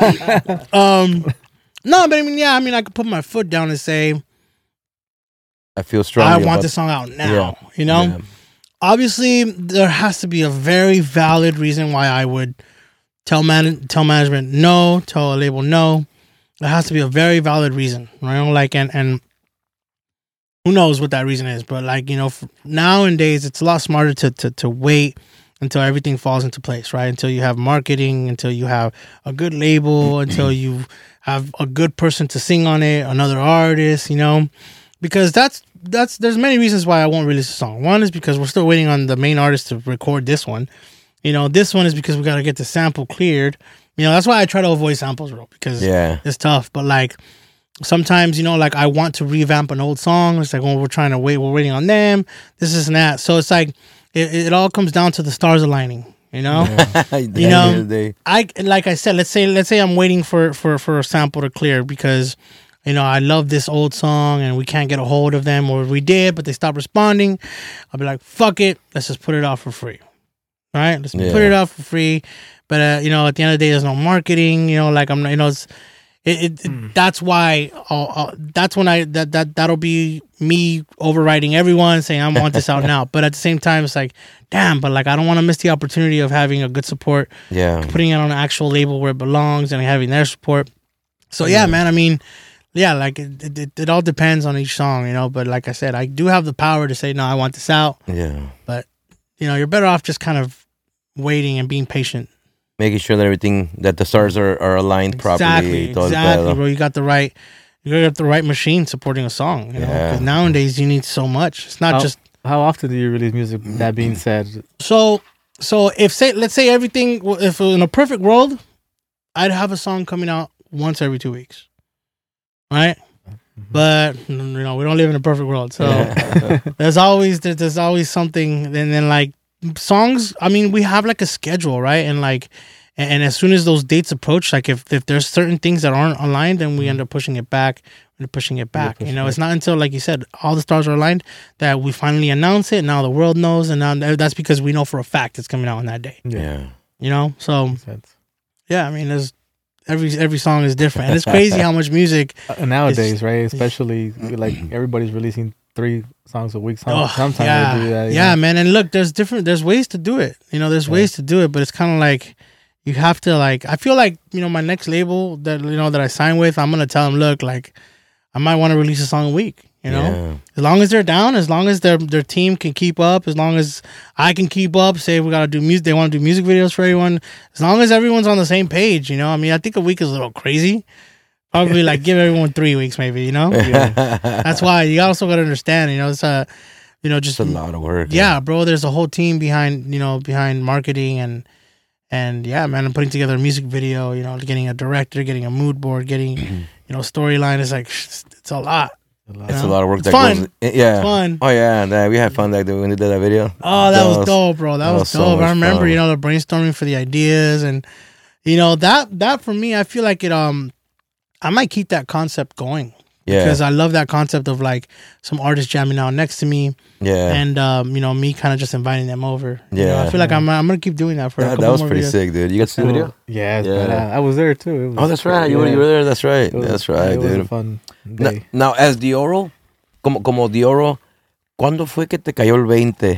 No, but I mean, I could put my foot down and say, I feel strongly I want about- this song out now. Yeah. You know, Yeah. obviously there has to be a very valid reason why I would tell management no, tell a label no. There has to be a very valid reason, right? Like, and who knows what that reason is, but like, you know, nowadays it's a lot smarter to wait until everything falls into place, right? Until you have marketing, until you have a good label, until you have a good person to sing on it, another artist, you know, because there's many reasons why I won't release a song. One is because we're still waiting on the main artist to record this one. You know, this one is because we got to get the sample cleared. You know, that's why I try to avoid samples, bro, because it's tough. But like, sometimes, you know, like I want to revamp an old song. It's like when we're waiting on them, this and that. So it's like, it all comes down to the stars aligning, you know? You know, like I said, let's say I'm waiting for a sample to clear because, you know, I love this old song and we can't get a hold of them, or we did, but they stopped responding. I'll be like, fuck it. Let's just put it out for free. All right? Let's put it out for free. But, you know, at the end of the day, there's no marketing, you know, like I'm, you know, that's why that's when that'll be me overriding everyone saying I want this out now. But at the same time, it's like, damn, but like I don't want to miss the opportunity of having a good support, putting it on an actual label where it belongs and having their support. So yeah, man, I mean, yeah, like it all depends on each song, you know. But like I said, I do have the power to say no, I want this out. Yeah, but you know, you're better off just kind of waiting and being patient. Making sure that everything, that the stars are aligned properly. Exactly, bro. You got the right machine supporting a song. You know, because nowadays you need so much. It's not just. How often do you release music? That being said, so let's say everything. If in a perfect world, I'd have a song coming out once every 2 weeks, right? But you know, we don't live in a perfect world, so there's always something. And then like. Songs, I mean, we have like a schedule, right? And like, and as soon as those dates approach, like if there's certain things that aren't aligned, then we end up pushing it back. You know, it's not until, like you said, all the stars are aligned that we finally announce it. Now the world knows, and now that's because we know for a fact it's coming out on that day. Yeah. You know, so yeah, I mean, there's every song is different, and it's crazy how much music nowadays, right? Especially like everybody's releasing 3 songs a week. Sometimes they do that. Yeah, man. And look, there's ways to do it. You know, there's ways to do it, but it's kind of like you have to like. I feel like, you know, my next label that I sign with, I'm gonna tell them, look, like I might want to release a song a week. You know, as long as they're down, as long as their team can keep up, as long as I can keep up. Say we gotta do music, they want to do music videos for everyone. As long as everyone's on the same page, you know. I mean, I think a week is a little crazy. Probably like give everyone 3 weeks, maybe, you know. That's why you also got to understand, you know, it's you know, just it's a lot of work. Yeah, bro. There's a whole team behind marketing and yeah, man. I'm putting together a music video, you know, getting a director, getting a mood board, getting you know, storyline. It's like it's a lot. It's a lot of work. It's that fun. goes. Yeah. It's fun. Oh yeah, we had fun like when we did that video. Oh, that was dope, bro. That was dope. I remember, fun. you know, the brainstorming for the ideas and you know that for me, I feel like it I might keep that concept going. Yeah. Because I love that concept of like some artists jamming out next to me. Yeah. And you know, me kind of just inviting them over. Yeah. You know, I feel like I'm gonna keep doing that for a couple more That was pretty videos. sick, dude. You got to see the video? Yes, yeah. I was there too. Oh, that's right. You were there. That's right. That's right, it dude. was a fun day. Now, as Dioro, como Dioro, ¿cuándo fue que te cayó el 20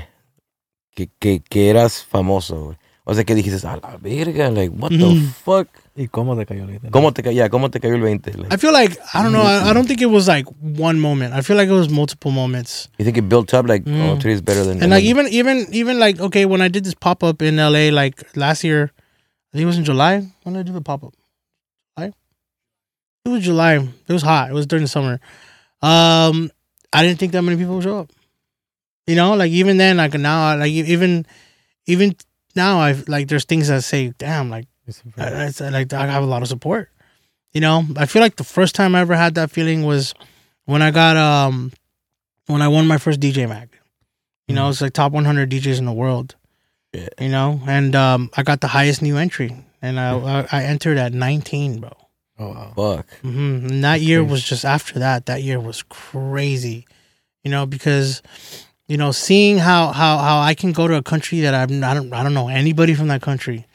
que eras famoso, güey? O sea, que dijiste, a la verga, like, what the fuck? ¿Y cómo te cayó el 20? ¿Cómo te cayó el 20? Like, I feel like, I don't know, I don't think it was like one moment. I feel like it was multiple moments. You think it built up, like, oh, today's better than... And like, even like, okay, when I did this pop-up in LA, like last year, I think it was in July, when did I do the pop-up? July? It was July. It was hot. It was during the summer. I didn't think that many people would show up. You know, like even then, like now, like even now, I've like there's things that say, damn, like I have a lot of support. You know, I feel like the first time I ever had that feeling was when I got when I won my first DJ mag. You know, it's like top 100 DJs in the world. Yeah. You know, and I got the highest new entry, and I entered at 19, bro. Oh wow. Fuck. Mm-hmm. And that year was just after that. That year was crazy. You know, because you know, seeing how I can go to a country that I don't know anybody from that country,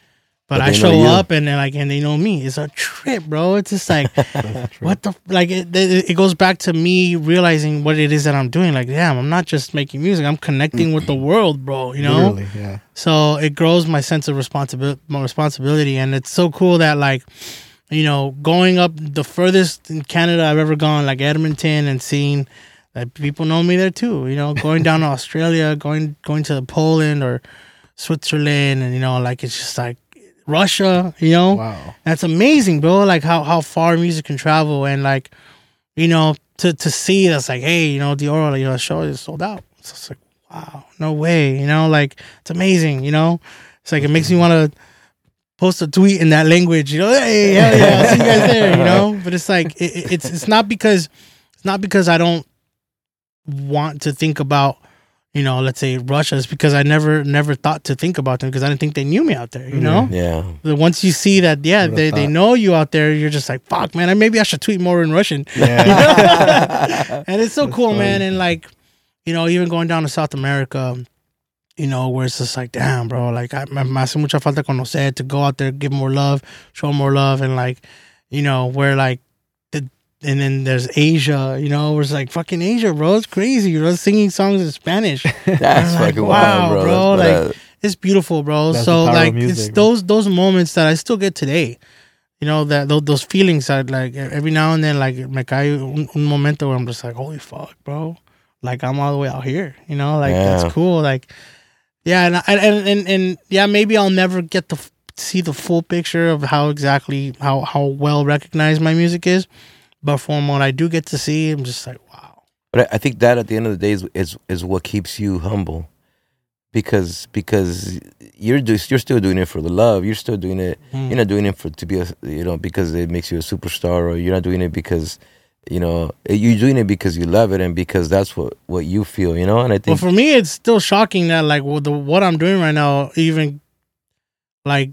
But I they know show you. up and they know me. It's a trip, bro. It's just like, what the like? It goes back to me realizing what it is that I'm doing. Like, damn, I'm not just making music. I'm connecting with the world, bro. You know. Literally, yeah. So it grows my sense of responsibility, and it's so cool that like, you know, going up the furthest in Canada I've ever gone, like Edmonton, and seeing that people know me there too. You know, going down to Australia, going to Poland or Switzerland, and you know, like it's just like Russia. You know, Wow. that's amazing, bro. Like how far music can travel, and like, you know, to see that's like, hey, you know, the Oro, you know, show is sold out. So it's like, wow, no way, you know, like it's amazing, you know. It's like it makes me want to post a tweet in that language, you know. Hey, hell yeah, I'll see you guys there, you know. But it's like it's not because I don't want to think about, you know, let's say Russia. It's because I never thought to think about them because I didn't think they knew me out there, you know. Yeah. But once you see that, yeah, they know you out there, you're just like, fuck, man, maybe I should tweet more in Russian. Yeah. And it's so That's cool, funny. man. And like, you know, even going down to South America, you know, where it's just like, damn, bro, like me hace mucha falta conocer, to go out there, give more love, show more love, and like, you know, where like, and then there's Asia, you know, where it's like fucking Asia, bro, it's crazy, you know, singing songs in Spanish. That's like, fucking wow, wild, bro. bro, That's like it's beautiful, bro. That's So the power of like, music, it's bro. those moments that I still get today. You know, that those feelings that like every now and then, like me cae un momento where I'm just like, holy fuck, bro. Like I'm all the way out here, you know, like Yeah. that's cool. Like, yeah, and yeah, maybe I'll never get to see the full picture of how exactly how well recognized my music is, but from what I do get to see, I'm just like, wow. But I think that at the end of the day is what keeps you humble, because you're still doing it for the love. You're still doing it. You're not doing it to be because it makes you a superstar, or you're not doing it because you're doing it because you love it and because that's what you feel. You know, and I Well, think for me, it's still shocking that like what I'm doing right now, even like.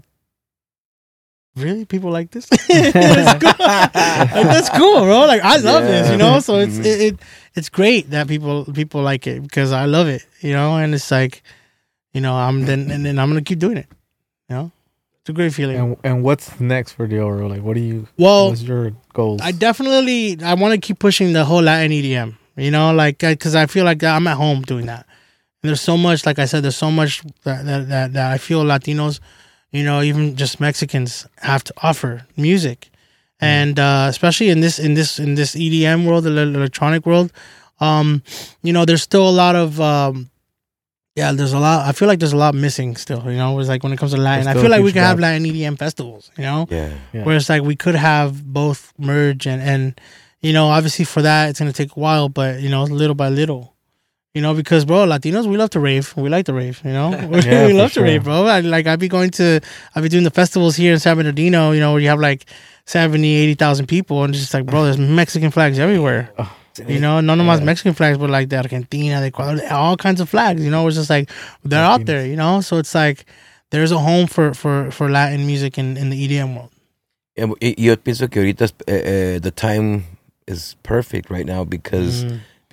Really, people like this? It's cool. Like, that's cool, bro. Like I love this, you know. So it's great that people like it because I love it, you know. And it's like, you know, I'm gonna keep doing it, you know. It's a great feeling. And what's next for the Oro? Like, what do you? Well, what's your goals? I want to keep pushing the whole Latin EDM, you know, like because I feel like I'm at home doing that. And there's so much, like I said, there's so much that I feel Latinos, you know, even just Mexicans have to offer music, and especially in this EDM world, the electronic world, you know, there's still a lot of there's a lot. I feel like there's a lot missing still. You know, it's like when it comes to Latin, I There's feel still a like we huge could have gap. Latin EDM festivals. You know, yeah. Yeah. where it's like we could have both merge and you know, obviously for that it's gonna take a while, but you know, little by little. You know, because bro, Latinos, we love to rave. We like to rave. You know, Yeah, we for love to sure. rave, bro. I'd be doing the festivals here in San Bernardino. You know, where you have like 70, 80,000 people, and just like, bro, there's Mexican flags everywhere. You know, no nomás Mexican flags, but like the Argentina, the Ecuador, all kinds of flags. You know, it's just like they're out there. You know, so it's like there's a home for Latin music in the EDM world. Yo pienso que ahorita the time is perfect right now because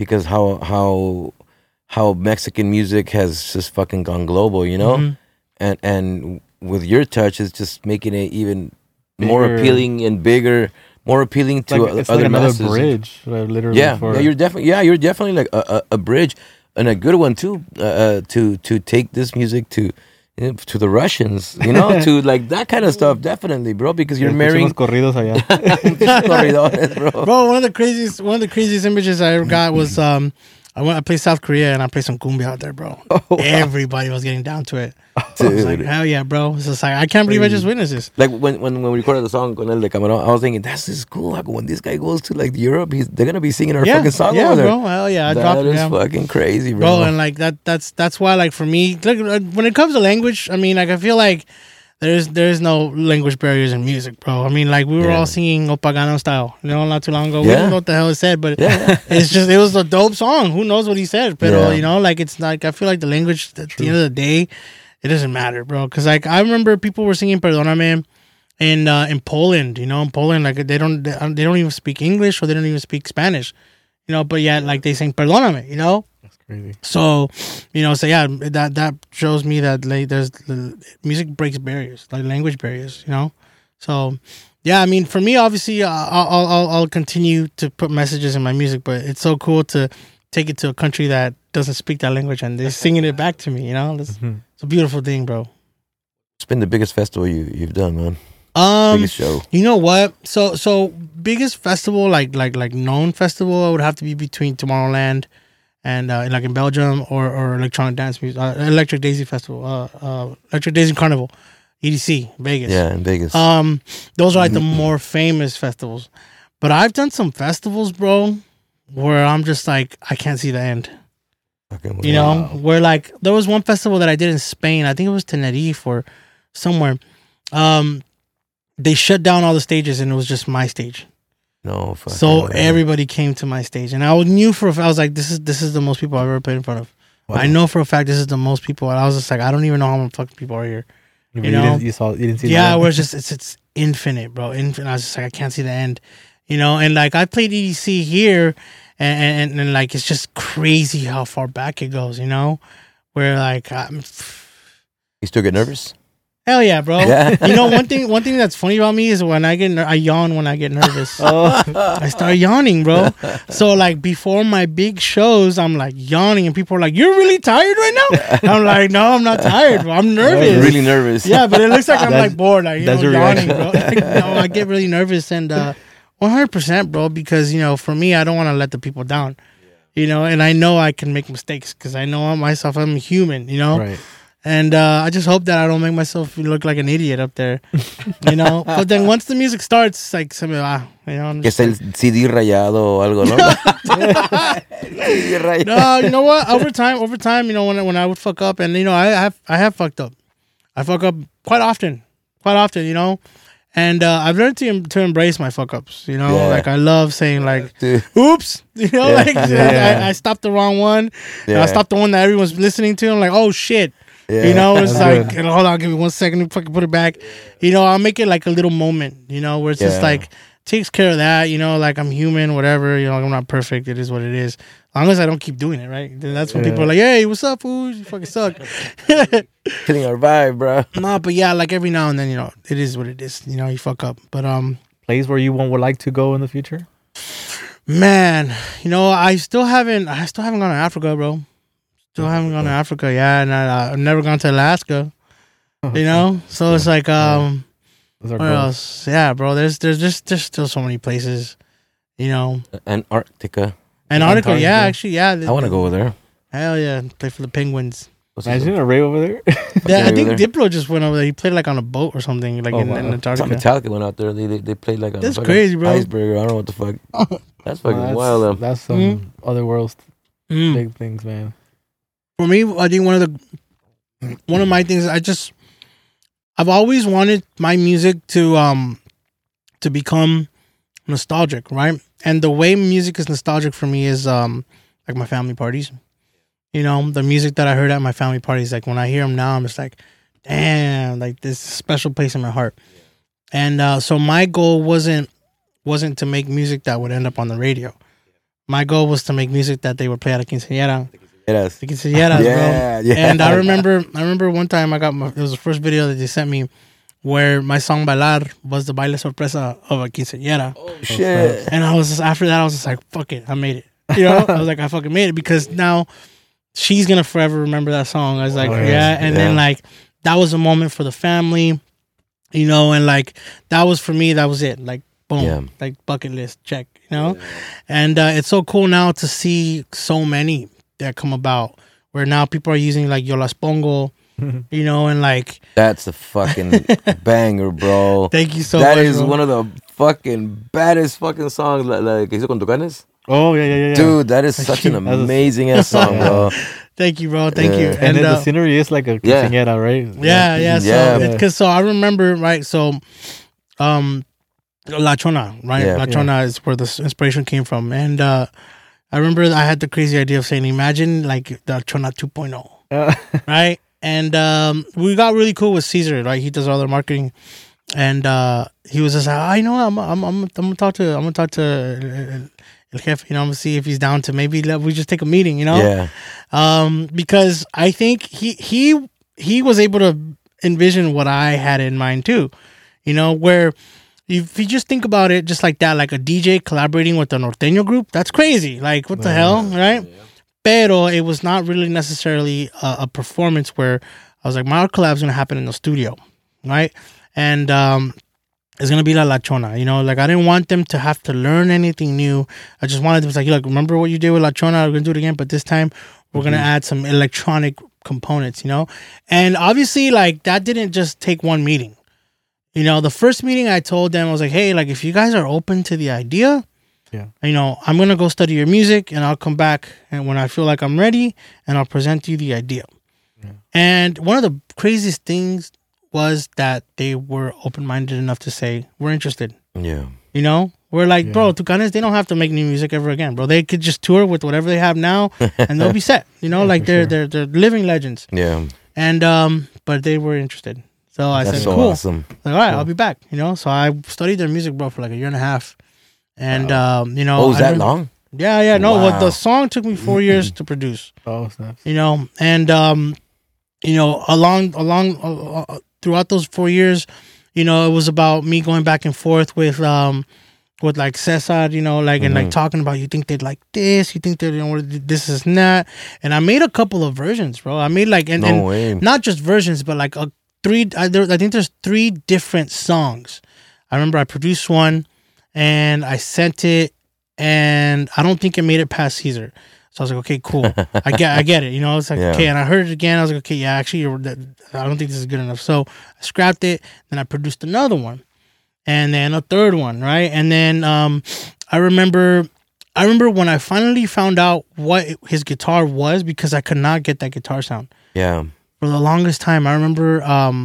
how Mexican music has just fucking gone global, you know, and with your touch, it's just making it even more Bigger. appealing and bigger, more appealing to It's other like another masses. bridge, like, literally. Yeah, for, yeah, you're definitely like a bridge, and a good one too. To take this music to the Russians, you know, to like that kind of stuff, definitely, bro, because you're marrying corridos allá. corridones, bro. Bro, one of the craziest images I ever got was I played South Korea and I played some cumbia out there, bro. Oh, wow. Everybody was getting down to it. I was like, Dude. hell yeah, bro. It's just like I can't believe I just witnessed this. Like when we recorded the song con El de Camarón, I was thinking that's just cool. Like when this guy goes to like Europe, they're gonna be singing our fucking song yeah, over there. bro. Hell yeah, I That dropped it. is Yeah. fucking crazy, bro. Bro, and like that's why, like, for me, like, when it comes to language, I mean, like, I feel like there's no language barriers in music, bro. I mean, like, we were Yeah. all singing Opagano style, you know, not too long ago. We Yeah. don't know what the hell it said, but Yeah. it was a dope song. Who knows what he said? But Yeah. you know, like, it's like, I feel like the language at the end of the day, it doesn't matter, bro. Because like I remember people were singing "Perdóname" in Poland. You know, in Poland, like they don't even speak English or they don't even speak Spanish. You know, but yet like they sing "Perdóname." You know, That's crazy. So, so yeah, that shows me that like there's music breaks barriers, like language barriers, So, yeah, I mean, for me, obviously, I'll continue to put messages in my music, but it's so cool to take it to a country that doesn't speak that language and they're singing it back to me. It's a beautiful thing, bro. It's been the biggest festival you've done, man. Biggest show. You know what? So biggest festival, like known festival, would have to be between Tomorrowland and like in Belgium or electronic dance music, Electric Daisy Festival, Electric Daisy Carnival, EDC, Vegas. Yeah, in Vegas. Those are like the more famous festivals. But I've done some festivals, bro, where I'm just like, I can't see the end. Okay, where like there was one festival that I did in Spain. I think it was Tenerife or somewhere. They shut down all the stages and it was just my stage. No, fuck. So everybody came to my stage, and I knew I was like, this is the most people I've ever played in front of. Wow. I know for a fact this is the most people. And I was just like, I don't even know how many fucking people are here. You didn't see. Yeah, where it's infinite, bro. Infinite. I was just like, I can't see the end. And like I played EDC here, and like it's just crazy how far back it goes. Where like you still get nervous? Hell yeah, bro. Yeah. One thing that's funny about me is when I yawn when I get nervous. I start yawning, bro. So like before my big shows, I'm like yawning and people are like, "You're really tired right now?" I'm like, "No, I'm not tired, bro. I'm nervous." Really nervous. Yeah, but it looks like I'm like bored, like yawning, bro. No, I get really nervous and 100%, bro, because for me, I don't want to let the people down. And I know I can make mistakes because I know myself, I'm a human, Right. And I just hope that I don't make myself look like an idiot up there, But then once the music starts, it's like, Que es el CD rayado o algo, ¿no? No, you know what? Over time, when I would fuck up, and I have fucked up. I fuck up quite often, And I've learned to embrace my fuck ups, Like I love saying like, "Oops," I stopped the wrong one. I stopped the one that everyone's listening to. I'm like, "Oh shit." Yeah, it's like, hold on, give me 1 second to fucking put it back. I'll make it like a little moment, where it's just like, takes care of that, like I'm human, whatever, I'm not perfect. It is what it is. As long as I don't keep doing it, right? Then that's when people are like, "Hey, what's up, fool? You fucking suck." Killing our vibe, bro. No, but yeah, like every now and then, it is what it is. You fuck up. But place where you would like to go in the future? Man, I still haven't gone to Africa, bro. Still haven't gone to Africa, yeah, and I've never gone to Alaska, So it's like, what else? Yeah, bro. There's still so many places, Antarctica, yeah, actually, yeah. I want to go over there. Hell yeah, play for the Penguins. Imagine a rave over there. Yeah, I think Diplo just went over there. He played like on a boat or something, like in Antarctica. Metallica went out there. They played like on that's crazy, bro. Iceberg. I don't know what the fuck. That's fucking wild. That's some other world's big things, man. For me, I think one of my things I've always wanted my music to become nostalgic, right? And the way music is nostalgic for me is like my family parties. The music that I heard at my family parties, like when I hear them now, I'm just like, damn, like this special place in my heart. And so my goal wasn't to make music that would end up on the radio. My goal was to make music that they would play at a quinceañera. Yes. The quinceañeras, bro. Yeah. And I remember one time it was the first video that they sent me where my song Bailar was the baile sorpresa of a quinceañera. Oh, shit. And after that, I was just like, fuck it, I made it. I was like, I fucking made it because now she's going to forever remember that song. I was like, then like, that was a moment for the family, and like, that was for me, that was it. Like, boom, like bucket list, check, And it's so cool now to see so many that come about where now people are using like Yo Las Pongo, and like that's a fucking banger, bro. Thank you so much. That is one of the fucking baddest fucking songs. Like ¿Qué hizo con Tucanes? Oh yeah. Dude, that is such an amazing ass song, bro. Thank you, bro. Thank you. And then the scenery is like a quinceañera, right? Yeah. So I remember, right? So, La Chona, right? Yeah. La Chona is where the inspiration came from, and I remember I had the crazy idea of saying, imagine like the Chona 2.0, right? And we got really cool with Caesar, right? He does all the marketing, and he was just like, I'm gonna talk to El Jefe, you know, I'm gonna see if he's down to maybe we just take a meeting, you know? Yeah. Because I think he was able to envision what I had in mind too, you know, where if you just think about it just like that, like a DJ collaborating with a norteño group, that's crazy. Like, what the hell, right? Pero it was not really necessarily a performance where I was like, my collab's gonna happen in the studio, right? And it's gonna be La Chona, you know. Like, I didn't want them to have to learn anything new. I just wanted them to be like, remember what you did with La Chona? We're gonna do it again, but this time we're gonna add some electronic components, you know. And obviously, like, that didn't just take one meeting. You know, the first meeting I told them, I was like, hey, like, if you guys are open to the idea, you know, I'm going to go study your music and I'll come back and when I feel like I'm ready and I'll present you the idea. Yeah. And one of the craziest things was that they were open-minded enough to say, we're interested. Yeah. You know, we're like, bro, Tucanes, they don't have to make new music ever again, bro. They could just tour with whatever they have now and they'll be set. You know, like they're living legends. Yeah. And, but they were interested. So I said, so cool. Awesome. Like, all right, I'll be back. You know, so I studied their music, bro, for like a year and a half. And, you know. Oh, was that long? Yeah. No, well, the song took me 4 years to produce. Oh, snap. You know, and, you know, along throughout those 4 years, you know, it was about me going back and forth with like Cesar, you know, like, and like talking about, you think they'd like this, you think that, you know, this is not. And I made a couple of versions, bro. I made like, and not just versions, but like I think there's 3 different songs. I remember I produced one and I sent it and I don't think it made it past Caesar. So I was like, okay, cool. I get it. You know, it's like, okay. And I heard it again. I was like, okay, yeah, actually, I don't think this is good enough. So I scrapped it. Then I produced another one and then a third one. Right. And then, I remember when I finally found out what his guitar was, because I could not get that guitar sound. Yeah. For the longest time, I remember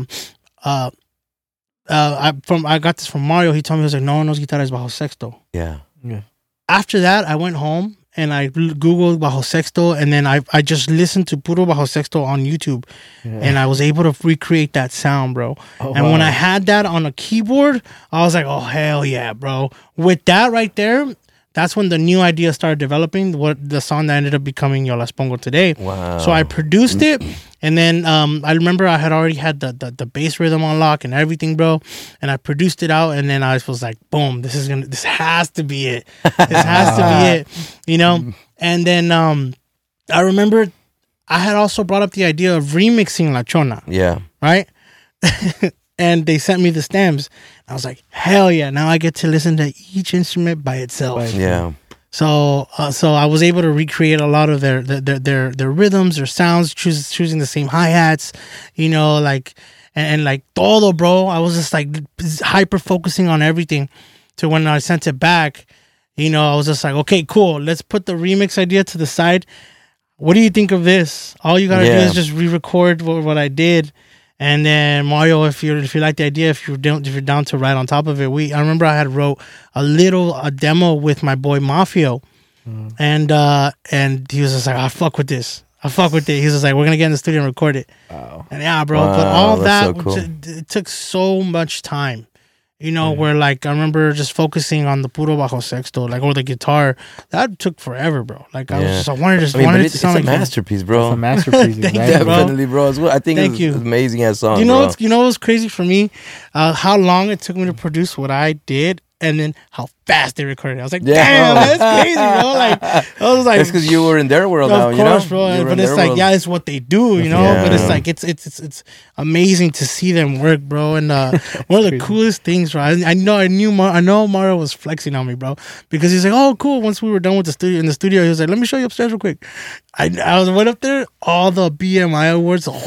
I got this from Mario. He told me, he was like, no guitarras bajo sexto. Yeah. After that, I went home and I Googled bajo sexto, and then I just listened to puro bajo sexto on YouTube, and I was able to recreate that sound, bro. And when I had that on a keyboard, I was like, oh, hell yeah, bro. With that right there, that's when the new idea started developing, what the song that ended up becoming Yo Las Pongo Today. Wow. So I produced it, and then I remember I had already had the bass rhythm on lock and everything, bro. And I produced it out, and then I was like, boom, this has to be it. This has to be it, you know? And then I remember I had also brought up the idea of remixing La Chona. Yeah. Right? And they sent me the stems. I was like, hell yeah! Now I get to listen to each instrument by itself. Yeah. So I was able to recreate a lot of their rhythms, their sounds, choosing the same hi-hats, you know, like and like todo, bro. I was just like hyper focusing on everything. So when I sent it back, you know, I was just like, okay, cool. Let's put the remix idea to the side. What do you think of this? All you gotta do is just re-record what I did. And then Mario, if you like the idea, if you're down to write on top of it, I remember I had wrote a demo with my boy Mafio, and he was just like, I fuck with this. I fuck with it. He was just like, we're gonna get in the studio and record it. Wow. And yeah, bro. But all that, so cool. It took so much time. You know, where like I remember just focusing on the puro bajo sexto, like, or the guitar, that took forever, bro. Like I wanted it to sound like it's a masterpiece, bro. It's a masterpiece. Definitely, bro. I think it's an amazing ass song. You know what's crazy for me? How long it took me to produce what I did, and then how fast they recorded it. I was like, damn, that's crazy, bro. Like, I was like, it's because you were in their world now, you know? Of course, bro. But it's like, it's what they do, you know? Yeah. But it's like, it's amazing to see them work, bro. And one of the coolest things, bro, I know Mario was flexing on me, bro, because he's like, oh, cool. Once we were done with in the studio, he was like, let me show you upstairs real quick. I went up there, all the BMI awards, all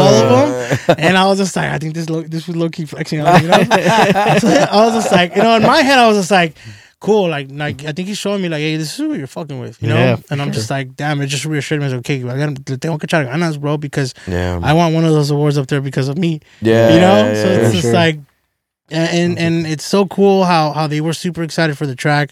of them, and I was just like, I think this was low-key flexing on me, you know? So I was just like, you know, in my head, I was just like, cool, like I think he's showing me like, hey, this is who you're fucking with, you know? Yeah, and I'm just like, damn, it just reassured me. I was like, okay, tengo que echar ganas, bro, because I want one of those awards up there because of me. Yeah, you know? So it's just like, and it's so cool how they were super excited for the track,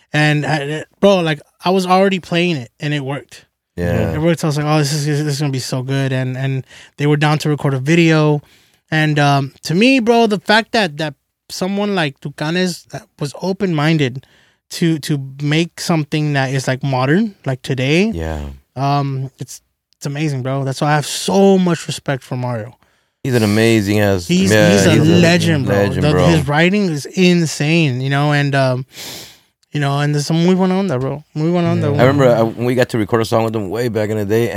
and bro, like I was already playing it and it worked. Yeah, it worked. So I was like, oh, this is gonna be so good, and they were down to record a video, and to me, bro, the fact that someone like Tucanes that was open-minded to make something that is like modern, like today. Yeah. It's amazing, bro. That's why I have so much respect for Mario. He's an amazing ass. He's a legend, bro. His writing is insane, you know, and and there's some muy buena onda, bro. Muy buena onda. I remember when we got to record a song with him way back in the day,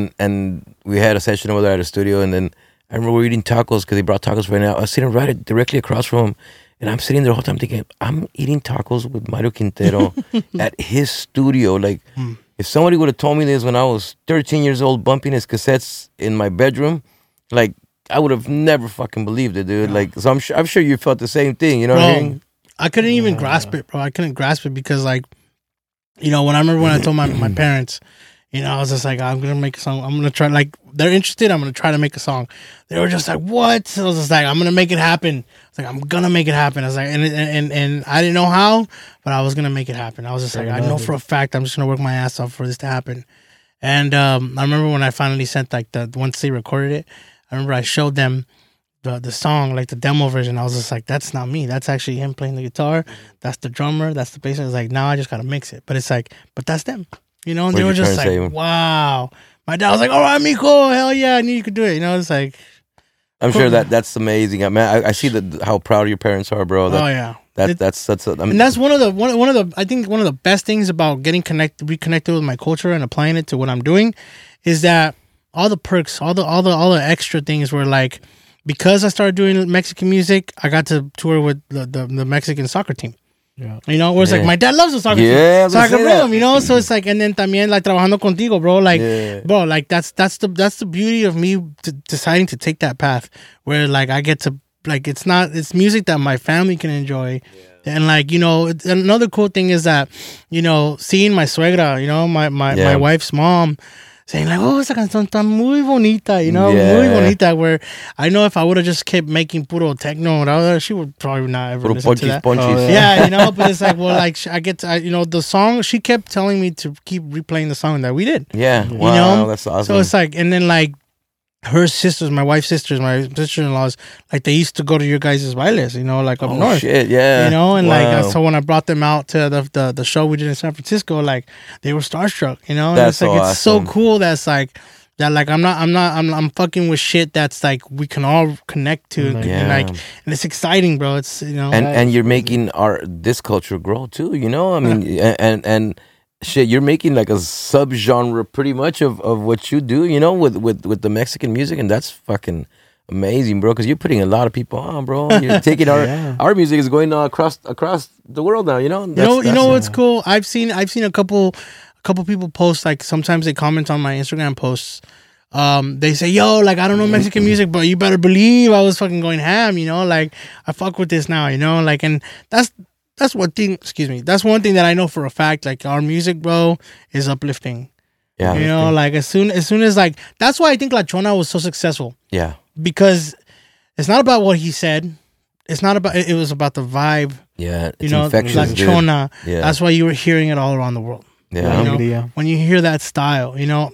and we had a session over there at the studio, and then I remember we were eating tacos because he brought tacos right now. I was sitting right directly across from him, and I'm sitting there the whole time thinking, I'm eating tacos with Mario Quintero at his studio. Like, if somebody would have told me this when I was 13 years old, bumping his cassettes in my bedroom, like, I would have never fucking believed it, dude. Like, so I'm sure you felt the same thing, you know what I mean? I couldn't even grasp it, bro. I couldn't grasp it because, like, when I told my parents, I was just like, I'm gonna make a song. I'm gonna try. Like, they're interested. I'm gonna try to make a song. They were just like, what? So I was just like, I'm gonna make it happen. I was like, I'm gonna make it happen. I was like, and I didn't know how, but I was gonna make it happen. I was just like, I know for a fact I'm just gonna work my ass off for this to happen. And I remember when I finally sent once they recorded it. I remember I showed them the song, like the demo version. I was just like, that's not me. That's actually him playing the guitar. That's the drummer. That's the bass. It's like, now I just got to mix it. But it's like, but that's them. And they were just like, wow. My dad was like, all right, Mijo, hell yeah, I knew you could do it. It's like. I'm sure that's amazing. I mean, I see how proud your parents are, bro. Yeah. And that's one of the I think one of the best things about reconnected with my culture and applying it to what I'm doing is that all the perks, all the extra things were like, because I started doing Mexican music, I got to tour with the Mexican soccer team. Yeah. Where it's like, my dad loves the soccer team. So I can bring him, So it's like, and then también like trabajando contigo, bro. Like, bro, like that's the beauty of me deciding to take that path where like I get to, like, it's music that my family can enjoy. Yeah. And like, another cool thing is that, seeing my suegra, my wife's mom, saying like, oh, esa canción está muy bonita, muy bonita. Where I know if I would have just kept making puro techno, she would probably not ever listen to that. Yeah, but it's like, well, like I get to, the song. She kept telling me to keep replaying the song that we did. Yeah, wow, that's awesome. So it's like, and then like her sisters, my wife's sisters, my sister-in-laws, like they used to go to your guys' bailes, like up north. Shit, yeah. And like so when I brought them out to the show we did in San Francisco, like they were starstruck, And that's it's like awesome. It's so cool that's like that like I'm fucking with shit that's like we can all connect to and it's exciting, bro. It's and you're making this culture grow too, I mean and shit, you're making like a subgenre pretty much of what you do, with the Mexican music, and that's fucking amazing, bro. Because you're putting a lot of people on, bro. You're taking our music is going across the world now, That's what's cool? I've seen a couple people post, like sometimes they comment on my Instagram posts. They say, yo, like I don't know Mexican music, but you better believe I was fucking going ham, like I fuck with this now, like, and that's one thing. Excuse me. That's one thing that I know for a fact. Like our music, bro, is uplifting. Yeah. Like as soon as like that's why I think La Chona was so successful. Yeah. Because it's not about what he said. It's not about. It was about the vibe. Yeah. It's infectious, La Chona. Yeah. That's why you were hearing it all around the world. Yeah. When you hear that style,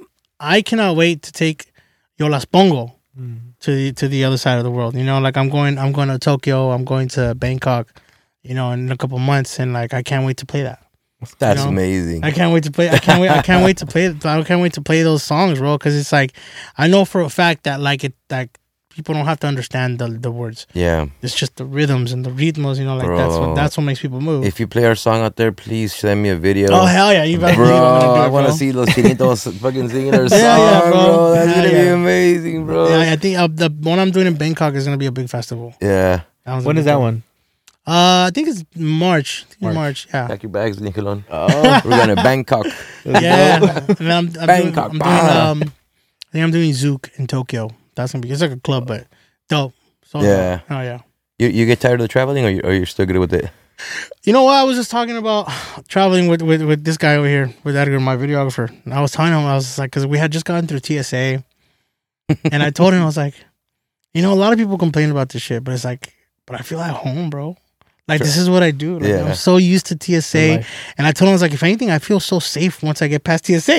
I cannot wait to take Yo Las Pongo to the other side of the world. Like I'm going to Tokyo. I'm going to Bangkok. In a couple months, and like I can't wait to play that. That's amazing. I can't wait to play. I can't wait to play. I can't wait to play those songs, bro. Because it's like I know for a fact that like people don't have to understand the words. Yeah, it's just the rhythms and the ritmos. Like bro, that's what makes people move. If you play our song out there, please send me a video. Oh hell yeah, you better. Bro, I want to see Los Chinitos fucking singing our song, bro. That's gonna be amazing, bro. Yeah, I think the one I'm doing in Bangkok is gonna be a big festival. Yeah. When is that one? I think it's March. March, yeah. Pack your bags, Nicolon. Oh, we're going to Bangkok. Yeah, and Bangkok. I think I'm doing Zouk in Tokyo. That's gonna be. It's like a club, but dope. So yeah. Oh yeah. You get tired of the traveling, or you're still good with it? You know what? I was just talking about traveling with this guy over here, with Edgar, my videographer. And I was telling him, I was like, because we had just gotten through TSA, and I told him, I was like, a lot of people complain about this shit, but it's like, but I feel at home, bro. Like, this is what I do. Like, I'm so used to TSA. And I told him, I was like, if anything, I feel so safe once I get past TSA.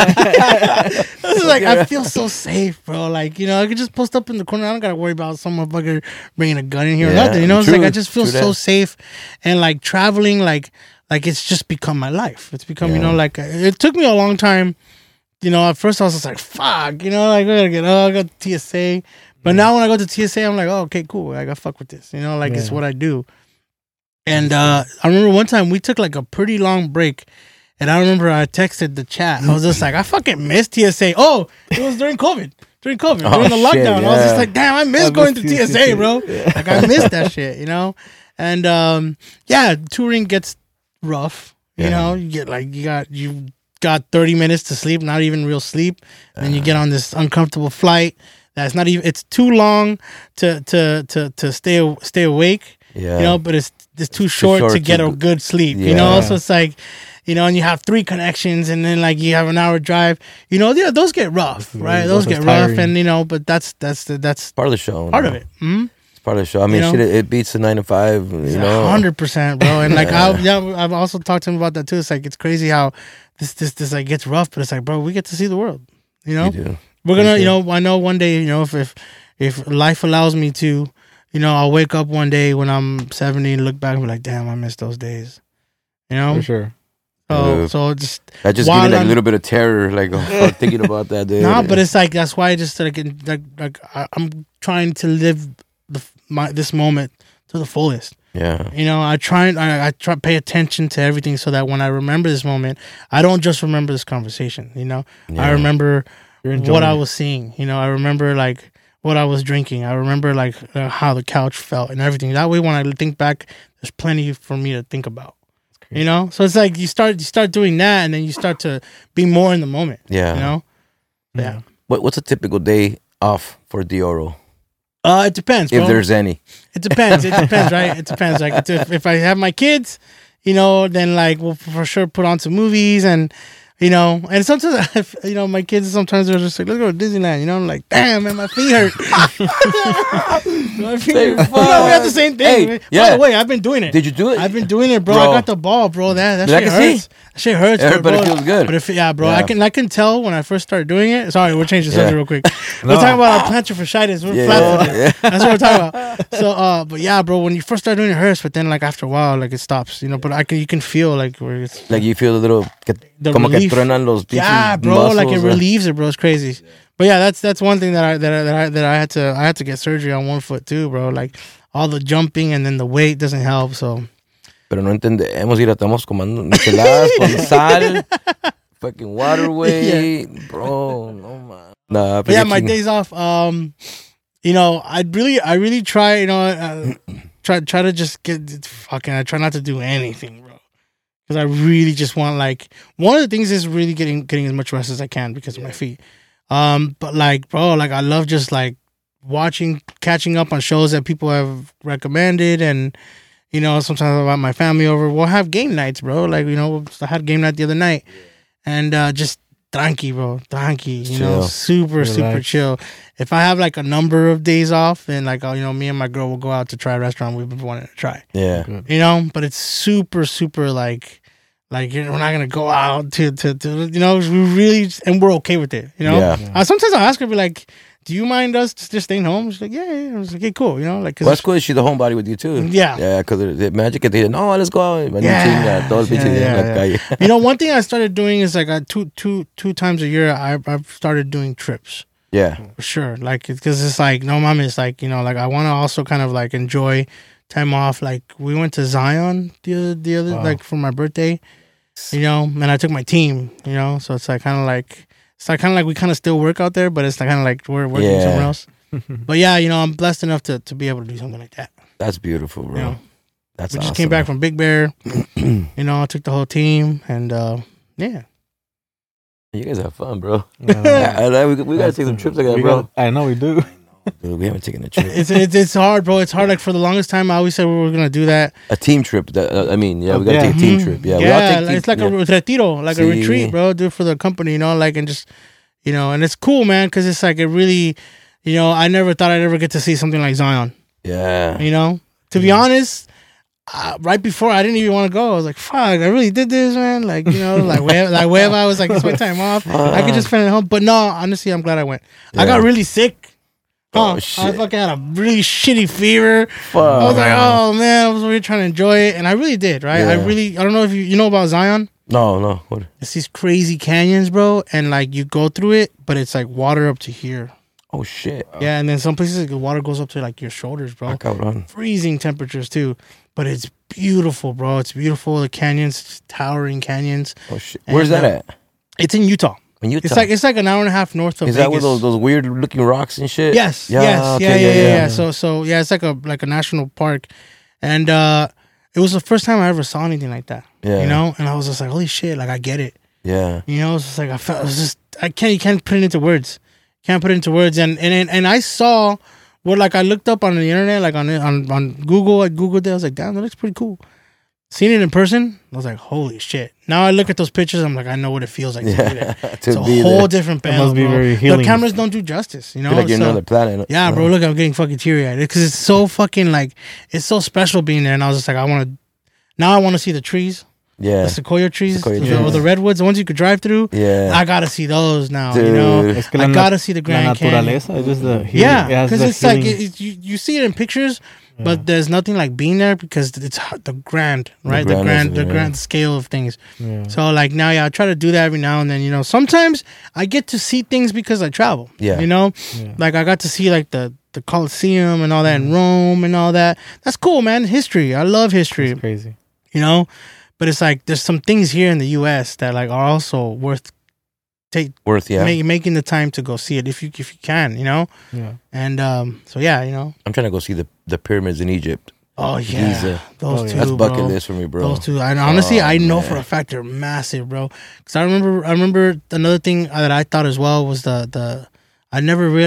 I was like, I feel so safe, bro. Like, I could just post up in the corner. I don't got to worry about some motherfucker bringing a gun in here or nothing. It's like, I just feel so safe. And, like, traveling, like, like it's just become my life. It's become, you know, like it took me a long time. You know, at first I was just like, fuck, you know, like I got TSA. But now when I go to TSA, I'm like, oh, okay, cool. I got fuck with this. You know, like it's what I do. And I remember one time we took like a pretty long break. And I remember I texted the chat. I was just like, I fucking missed TSA. Oh, it was during COVID. During the lockdown. I was just like, damn, I miss going to TSA, bro. Like I missed that shit, you know? And touring gets rough. You know, you get like you got 30 minutes to sleep, not even real sleep. And then you get on this uncomfortable flight that's not even, it's too long to stay awake. Yeah. You know, but it's too short to get a good sleep. You know, so it's like, you know, and you have 3 connections, and then like you have an hour drive. You know, those get rough, right? Those get rough, and you know, but that's part of the show. Part of it. Mm-hmm. It's part of the show. I mean, shit, it beats the 9 to 5. You know, 100%, bro. And like, I've also talked to him about that too. It's like it's crazy how this like gets rough, but it's like, bro, we get to see the world. You know, we're gonna, you know, I know one day, you know, if life allows me to, you know, I'll wake up one day when I'm 70 and look back and be like, damn, I miss those days. You know, for sure. So just that just gave me like a little bit of terror, like thinking about that day. No, but it's like that's why I just like I'm trying to live this moment to the fullest. Yeah, you know, I try pay attention to everything so that when I remember this moment, I don't just remember this conversation. You know, I remember what I was seeing. You know, I remember like what I was drinking. I remember like how the couch felt and everything. That way, when I think back, there's plenty for me to think about. You know, so it's like you start doing that, and then you start to be more in the moment. Yeah, you know. Yeah. What's a typical day off for Dioro? It depends, bro. If there's any. It depends. It depends, right? It depends. Like if I have my kids, you know, then like we'll for sure put on some movies and. You know, and sometimes, you know, my kids sometimes are just like, let's go to Disneyland. You know, I'm like, damn, man, my feet hurt. My feet hurt. You know, we have the same thing. Hey, yeah. By the way, I've been doing it. Did you do it? I've been doing it, bro. I got the ball, bro. That shit hurts. That shit hurts, but it feels good. But bro, I can tell when I first started doing it. Sorry, we'll change the subject real quick. We're talking about our plantar fasciitis. We're flat-footed. That's what we're talking about. So, but yeah, bro, when you first start doing it, hurts, but then like after a while, like it stops. You know, but you can feel like where it's like you feel a little como que truenan los bro, muscles, like it relieves it, bro. It's crazy. But yeah, that's one thing that I had to get surgery on one foot too, bro. Like all the jumping and then the weight doesn't help. So. Pero no entendemos, estamos comiendo micheladas con sal, fucking waterway, bro. No man. Nah, but yeah, my days off. You know, I really try. You know, try to just get fucking. I try not to do anything, bro. Because I really just want, like, one of the things is really getting as much rest as I can because of my feet. But like, bro, like I love just like catching up on shows that people have recommended, and you know, sometimes I'll have my family over. We'll have game nights, bro. Like, you know, I had game night the other night, and just tranqui, bro, tranqui. You know, super chill. If I have like a number of days off, then like, you know, me and my girl will go out to try a restaurant we've been wanting to try. Yeah. You know, but it's super like we're not gonna go out to you know, we really, and we're okay with it. You know. Yeah. Sometimes I'll ask her, be like, do you mind us just staying home? She's like, yeah. I was like, okay, cool. You know, like, well, that's cool. She's the homebody with you too. Yeah. Yeah, because the magic que te dicen, no, let's go out. You know, one thing I started doing is like two times a year, I've started doing trips. Yeah. For sure. Like, because it's like, no, mom, it's like, you know, like I want to also kind of like enjoy time off. Like, we went to Zion the other like for my birthday, you know, and I took my team, you know, so it's like kind of like, we kind of still work out there, but it's kind of like we're working somewhere else. But yeah, you know, I'm blessed enough to be able to do something like that. That's beautiful, bro. You know? That's we awesome. Just came back from Big Bear. You know, I took the whole team, and yeah. You guys have fun, bro. We gotta take some trips together, bro. I know we do. Dude, we haven't taken a trip. It's hard, bro. It's hard. Like for the longest time, I always said we were gonna do that. A team trip. We gotta take a team trip. Yeah, we all take it's like a retiro, like a retreat, bro. Do it for the company, you know, like, and just, you know, and it's cool, man, because it's like it really, you know, I never thought I'd ever get to see something like Zion. Yeah. You know, to be honest. Right before, I didn't even want to go. I was like, "Fuck, I really did this, man!" Like, you know, wherever I was like, "It's my time off. I could just spend it at home." But no, honestly, I'm glad I went. I got really sick I shit. fucking had a really shitty fever. Fuck. I was like, oh man, I was really trying to enjoy it, and I really did, right? Yeah. I don't know if you know about Zion. No. What? It's these crazy canyons, bro, and like you go through it, but it's like water up to here. Oh shit. Yeah, and then some places the water goes up to like your shoulders, bro. Ah, cabrón. Freezing temperatures too, but it's beautiful, bro. It's beautiful. The canyons, towering canyons. Oh shit. Where's And, that at? It's in Utah. In Utah. It's like an hour and a half north of Is Vegas. that with those weird looking rocks and shit? Yes, Yeah, yes, okay, yeah. So yeah, it's like a national park, and it was the first time I ever saw anything like that. Yeah. You know, and I was just like, holy shit, like I get it. Yeah. You know, it's just like it was just you can't put it into words. Can't put it into words. And I saw what like I looked up on the internet, like on Google. I Googled it. I was like, damn, that looks pretty cool. Seeing it in person, I was like, holy shit. Now I look at those pictures, I'm like, I know what it feels like to be there. It's a whole different That battle, must be bro. very healing. The cameras don't do justice, you know? I feel like you're So- another planet. yeah, bro, look, I'm getting fucking teary-eyed because it's so fucking like, it's so special being there. And I was just like, I want to see the trees, Yeah. the sequoia trees, Sequoia or trees. the redwoods, the ones you could drive through. Yeah. I gotta see those now, Dude. you know? Es que I la gotta see the Grand la Canyon. naturaleza is just the healing. Yeah, it has because the it's like healing. you see it in pictures, but there's nothing like being there because it's the grand, right? The grandness, yeah. grand scale of things. Yeah. So like now, yeah, I try to do that every now and then. You know, sometimes I get to see things because I travel. Yeah. You know, Yeah. like I got to see like the Colosseum and all that in Rome and all that. That's cool, man. History. I love history. It's crazy. You know, but it's like there's some things here in the U.S. that like are also worth making the time to go see it if you can. You know, Yeah. and so yeah, you know. I'm trying to go see the pyramids in Egypt. Oh yeah, Giza. those Oh, yeah. two. That's bucket bro. list for me, bro. Those two. And honestly, Oh, I know man. for a fact they're massive, bro. Because I remember another thing that I thought as well was the I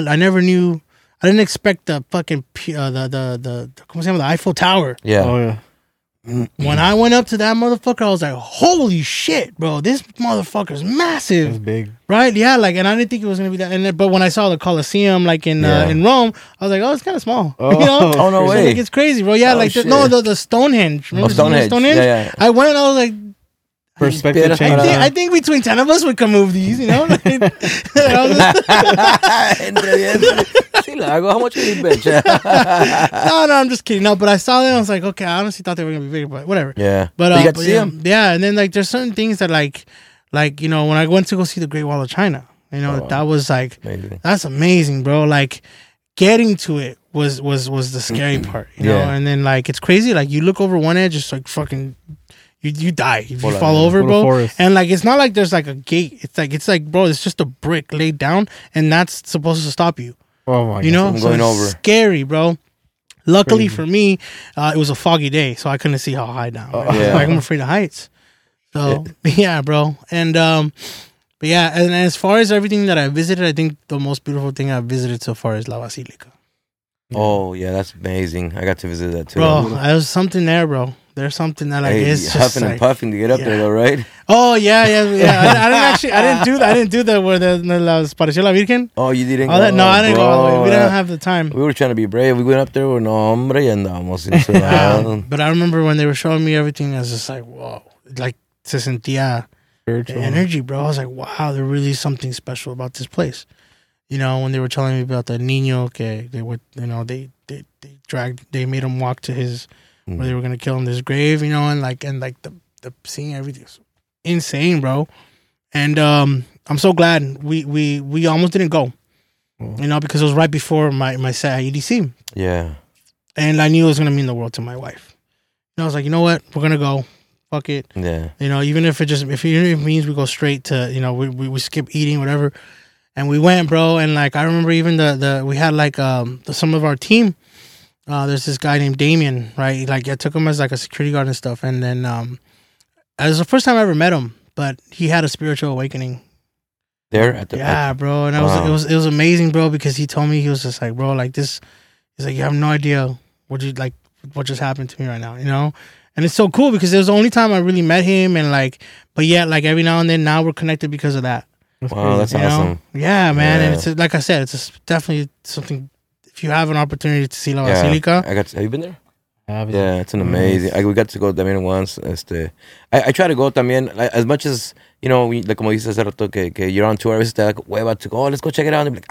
didn't expect the fucking the ¿cómo se llama? The Eiffel Tower. Yeah. Oh yeah. When I went up to that motherfucker, I was like, holy shit, bro, this motherfucker's It's massive, big. right? Yeah, like, and I didn't think it was gonna be that. And then, but when I saw the Colosseum, like in Rome, I was like, oh, it's kind of small. Oh. You know? Oh, no So, way. like, it's crazy, bro. Yeah, Oh, like shit. the Stonehenge. Remember Stonehenge. Yeah. I went and I was like, Perspective I change. I think between 10 of us we can move these, you know? Like, I was just- Entre bien. Sí, la hago. How much you need, bitch? no, I'm just kidding. No, but I saw them. I was like, okay, I honestly thought they were gonna be bigger, but whatever. Yeah. But you got to but see yeah, them? yeah, and then like there's certain things that like you know when I went to go see the Great Wall of China, you know that was like Amazing. that's amazing, bro. Like getting to it was the scary part, you know. Yeah. And then like it's crazy. Like you look over one edge, it's like fucking. You die if you Full fall on, over, full of bro. forest. And like it's not like there's like a gate. It's like bro, it's just a brick laid down, and that's supposed to stop you. Oh my You God. know, I'm so going it's over. scary, bro. Luckily Crazy. for me, it was a foggy day, so I couldn't see how high down. Yeah. Like I'm afraid of heights. So yeah, bro. And but yeah, and as far as everything that I visited, I think the most beautiful thing I've visited so far is La Basilica. Oh, yeah. That's amazing. I got to visit that too. Bro, there's something there, bro. There's something that like Hey, it's just huffing and like, puffing to get up there, yeah. though, right? oh yeah. I didn't do that where the Pareció la Virgen. Oh, you didn't All that, no, I didn't go all the way. bro. We didn't have the time. We were trying to be brave. We went up there. No, hombre, y andamos. But I remember when they were showing me everything, I was just like, whoa. Like, se sentía the Spiritual. energy, bro. I was like, wow, there really is something special about this place. You know, when they were telling me about the niño, they would, you know, they made him walk to his, where they were going to kill him, this grave, you know, and the seeing everything was insane, bro. And I'm so glad we almost didn't go, you know, because it was right before my set at EDC. Yeah. And I knew it was going to mean the world to my wife. And I was like, you know what? We're going to go. Fuck it. Yeah. You know, even if it means we go straight to, you know, we skip eating, whatever. And we went, bro. And like, I remember even we had like some of our team. There's this guy named Damien, right? Like I took him as like a security guard and stuff. And then it was the first time I ever met him, but he had a spiritual awakening. There at the Yeah, bro. And Wow. it was amazing, bro, because he told me, he was just like, bro, like this, he's like, you have no idea what just happened to me right now, you know? And it's so cool because it was the only time I really met him, and like, but yet, like every now and then, now we're connected because of that. Wow, that's You know? awesome. Yeah, man. And Yeah. it's like I said, it's definitely something. If you have an opportunity to see La Yeah. Basilica, Have you been there? Have it. Yeah, it's an amazing. We got to go también once. I try to go también, like, as much as, you know, like como dices hace rato que you're on tour, a veces te da hueva to go, oh, let's go check it out. And be like,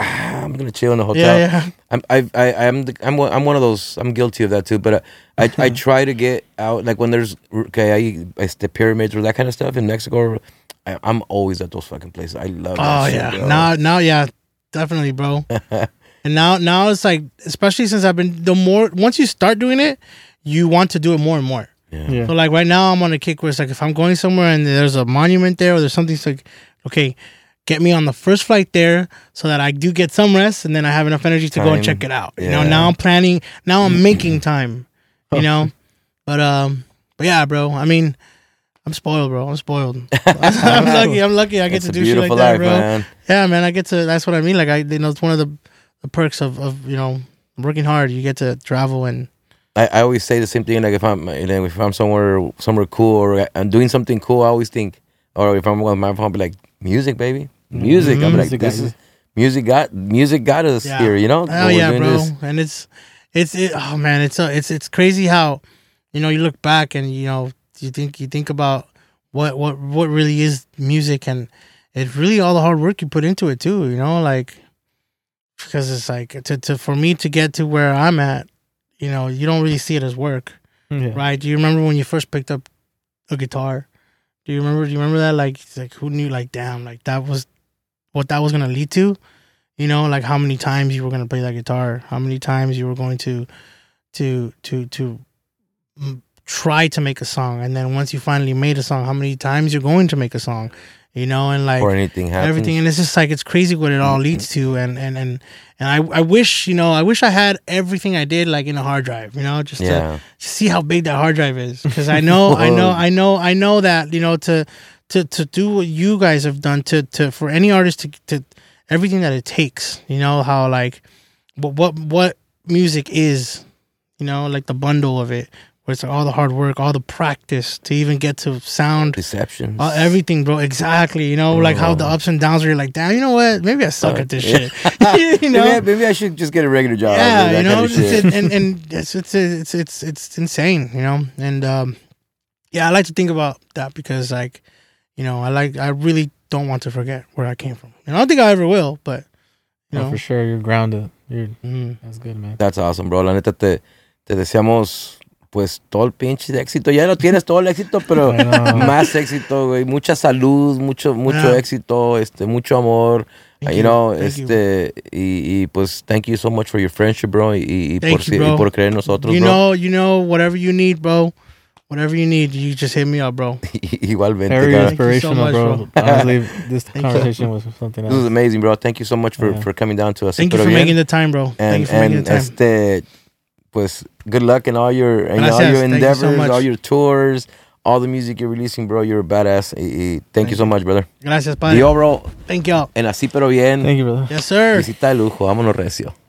I'm gonna chill in the hotel. Yeah. I'm one of those. I'm guilty of that too. But I try to get out like when there's the pyramids or that kind of stuff in Mexico. I'm always at those fucking places. I love that shit, bro. Now, yeah, definitely, bro. And now it's like, especially since I've been once you start doing it, you want to do it more and more. Yeah. So like right now, I'm on a kick where it's like if I'm going somewhere and there's a monument there or there's something, it's like, okay, get me on the first flight there so that I do get some rest and then I have enough energy to go and check it out. You know, now I'm planning, now I'm making time. You know, but yeah, bro. I mean, I'm spoiled, bro. I'm spoiled. I'm lucky. I get to do shit like that, bro. Man. Yeah, man. I get to. That's what I mean. Like it's one of the perks of working hard. You get to travel and. I always say the same thing. Like if I'm somewhere cool or I'm doing something cool, I always think, or if I'm with my phone, I'll be like, music, baby, music. I'm like, this is music. Got us here. You know? Oh yeah, bro. And it's oh man, it's crazy how, you look back and you think about what really is music, and it's really all the hard work you put into it too. Like because it's like for me to get to where I'm at. You don't really see it as work, right? Do you remember when you first picked up a guitar? Do you remember that? Like who knew? Like, damn, like that was what that was gonna lead to. Like how many times you were gonna play that guitar, how many times you were going to try to make a song, and then once you finally made a song, how many times you're going to make a song, and like or anything happens. Everything, and it's just like it's crazy what it all leads to, and I wish I had everything I did like in a hard drive, just to see how big that hard drive is, because I know that to do what you guys have done to for any artist to everything that it takes, how like what music is, like the bundle of it. Where it's like all the hard work, all the practice to even get to sound. Deceptions. Everything, bro. Exactly. Like how the ups and downs where you're like, damn, you know what? Maybe I suck at this shit. Maybe I should just get a regular job. Yeah, kind of and it's insane, And I like to think about that because like, I really don't want to forget where I came from. And I don't think I ever will, but for sure you're grounded. That's good, man. That's awesome, bro. La neta te deseamos pues todo el pinche éxito. Ya lo tienes todo el éxito, pero más éxito, güey. Mucha salud, mucho éxito, mucho amor. Thank you. Y pues thank you so much for your friendship, bro. Y por creer en nosotros, bro. Whatever you need, bro. Whatever you need, you just hit me up, bro. Igualmente. Very inspirational, so bro. Honestly, this conversation was something else. This was amazing, bro. Thank you so much for coming down to us. Thank you for making the time, bro. Thank you for making the time. Pues good luck in all your endeavors, all your tours, all the music you're releasing, bro. You're a badass. Thank you so much, brother. Gracias, padre. Yo, bro. Thank you. En Así Pero Bien. Thank you, brother. Yes, sir. Visita de lujo. Vámonos recio.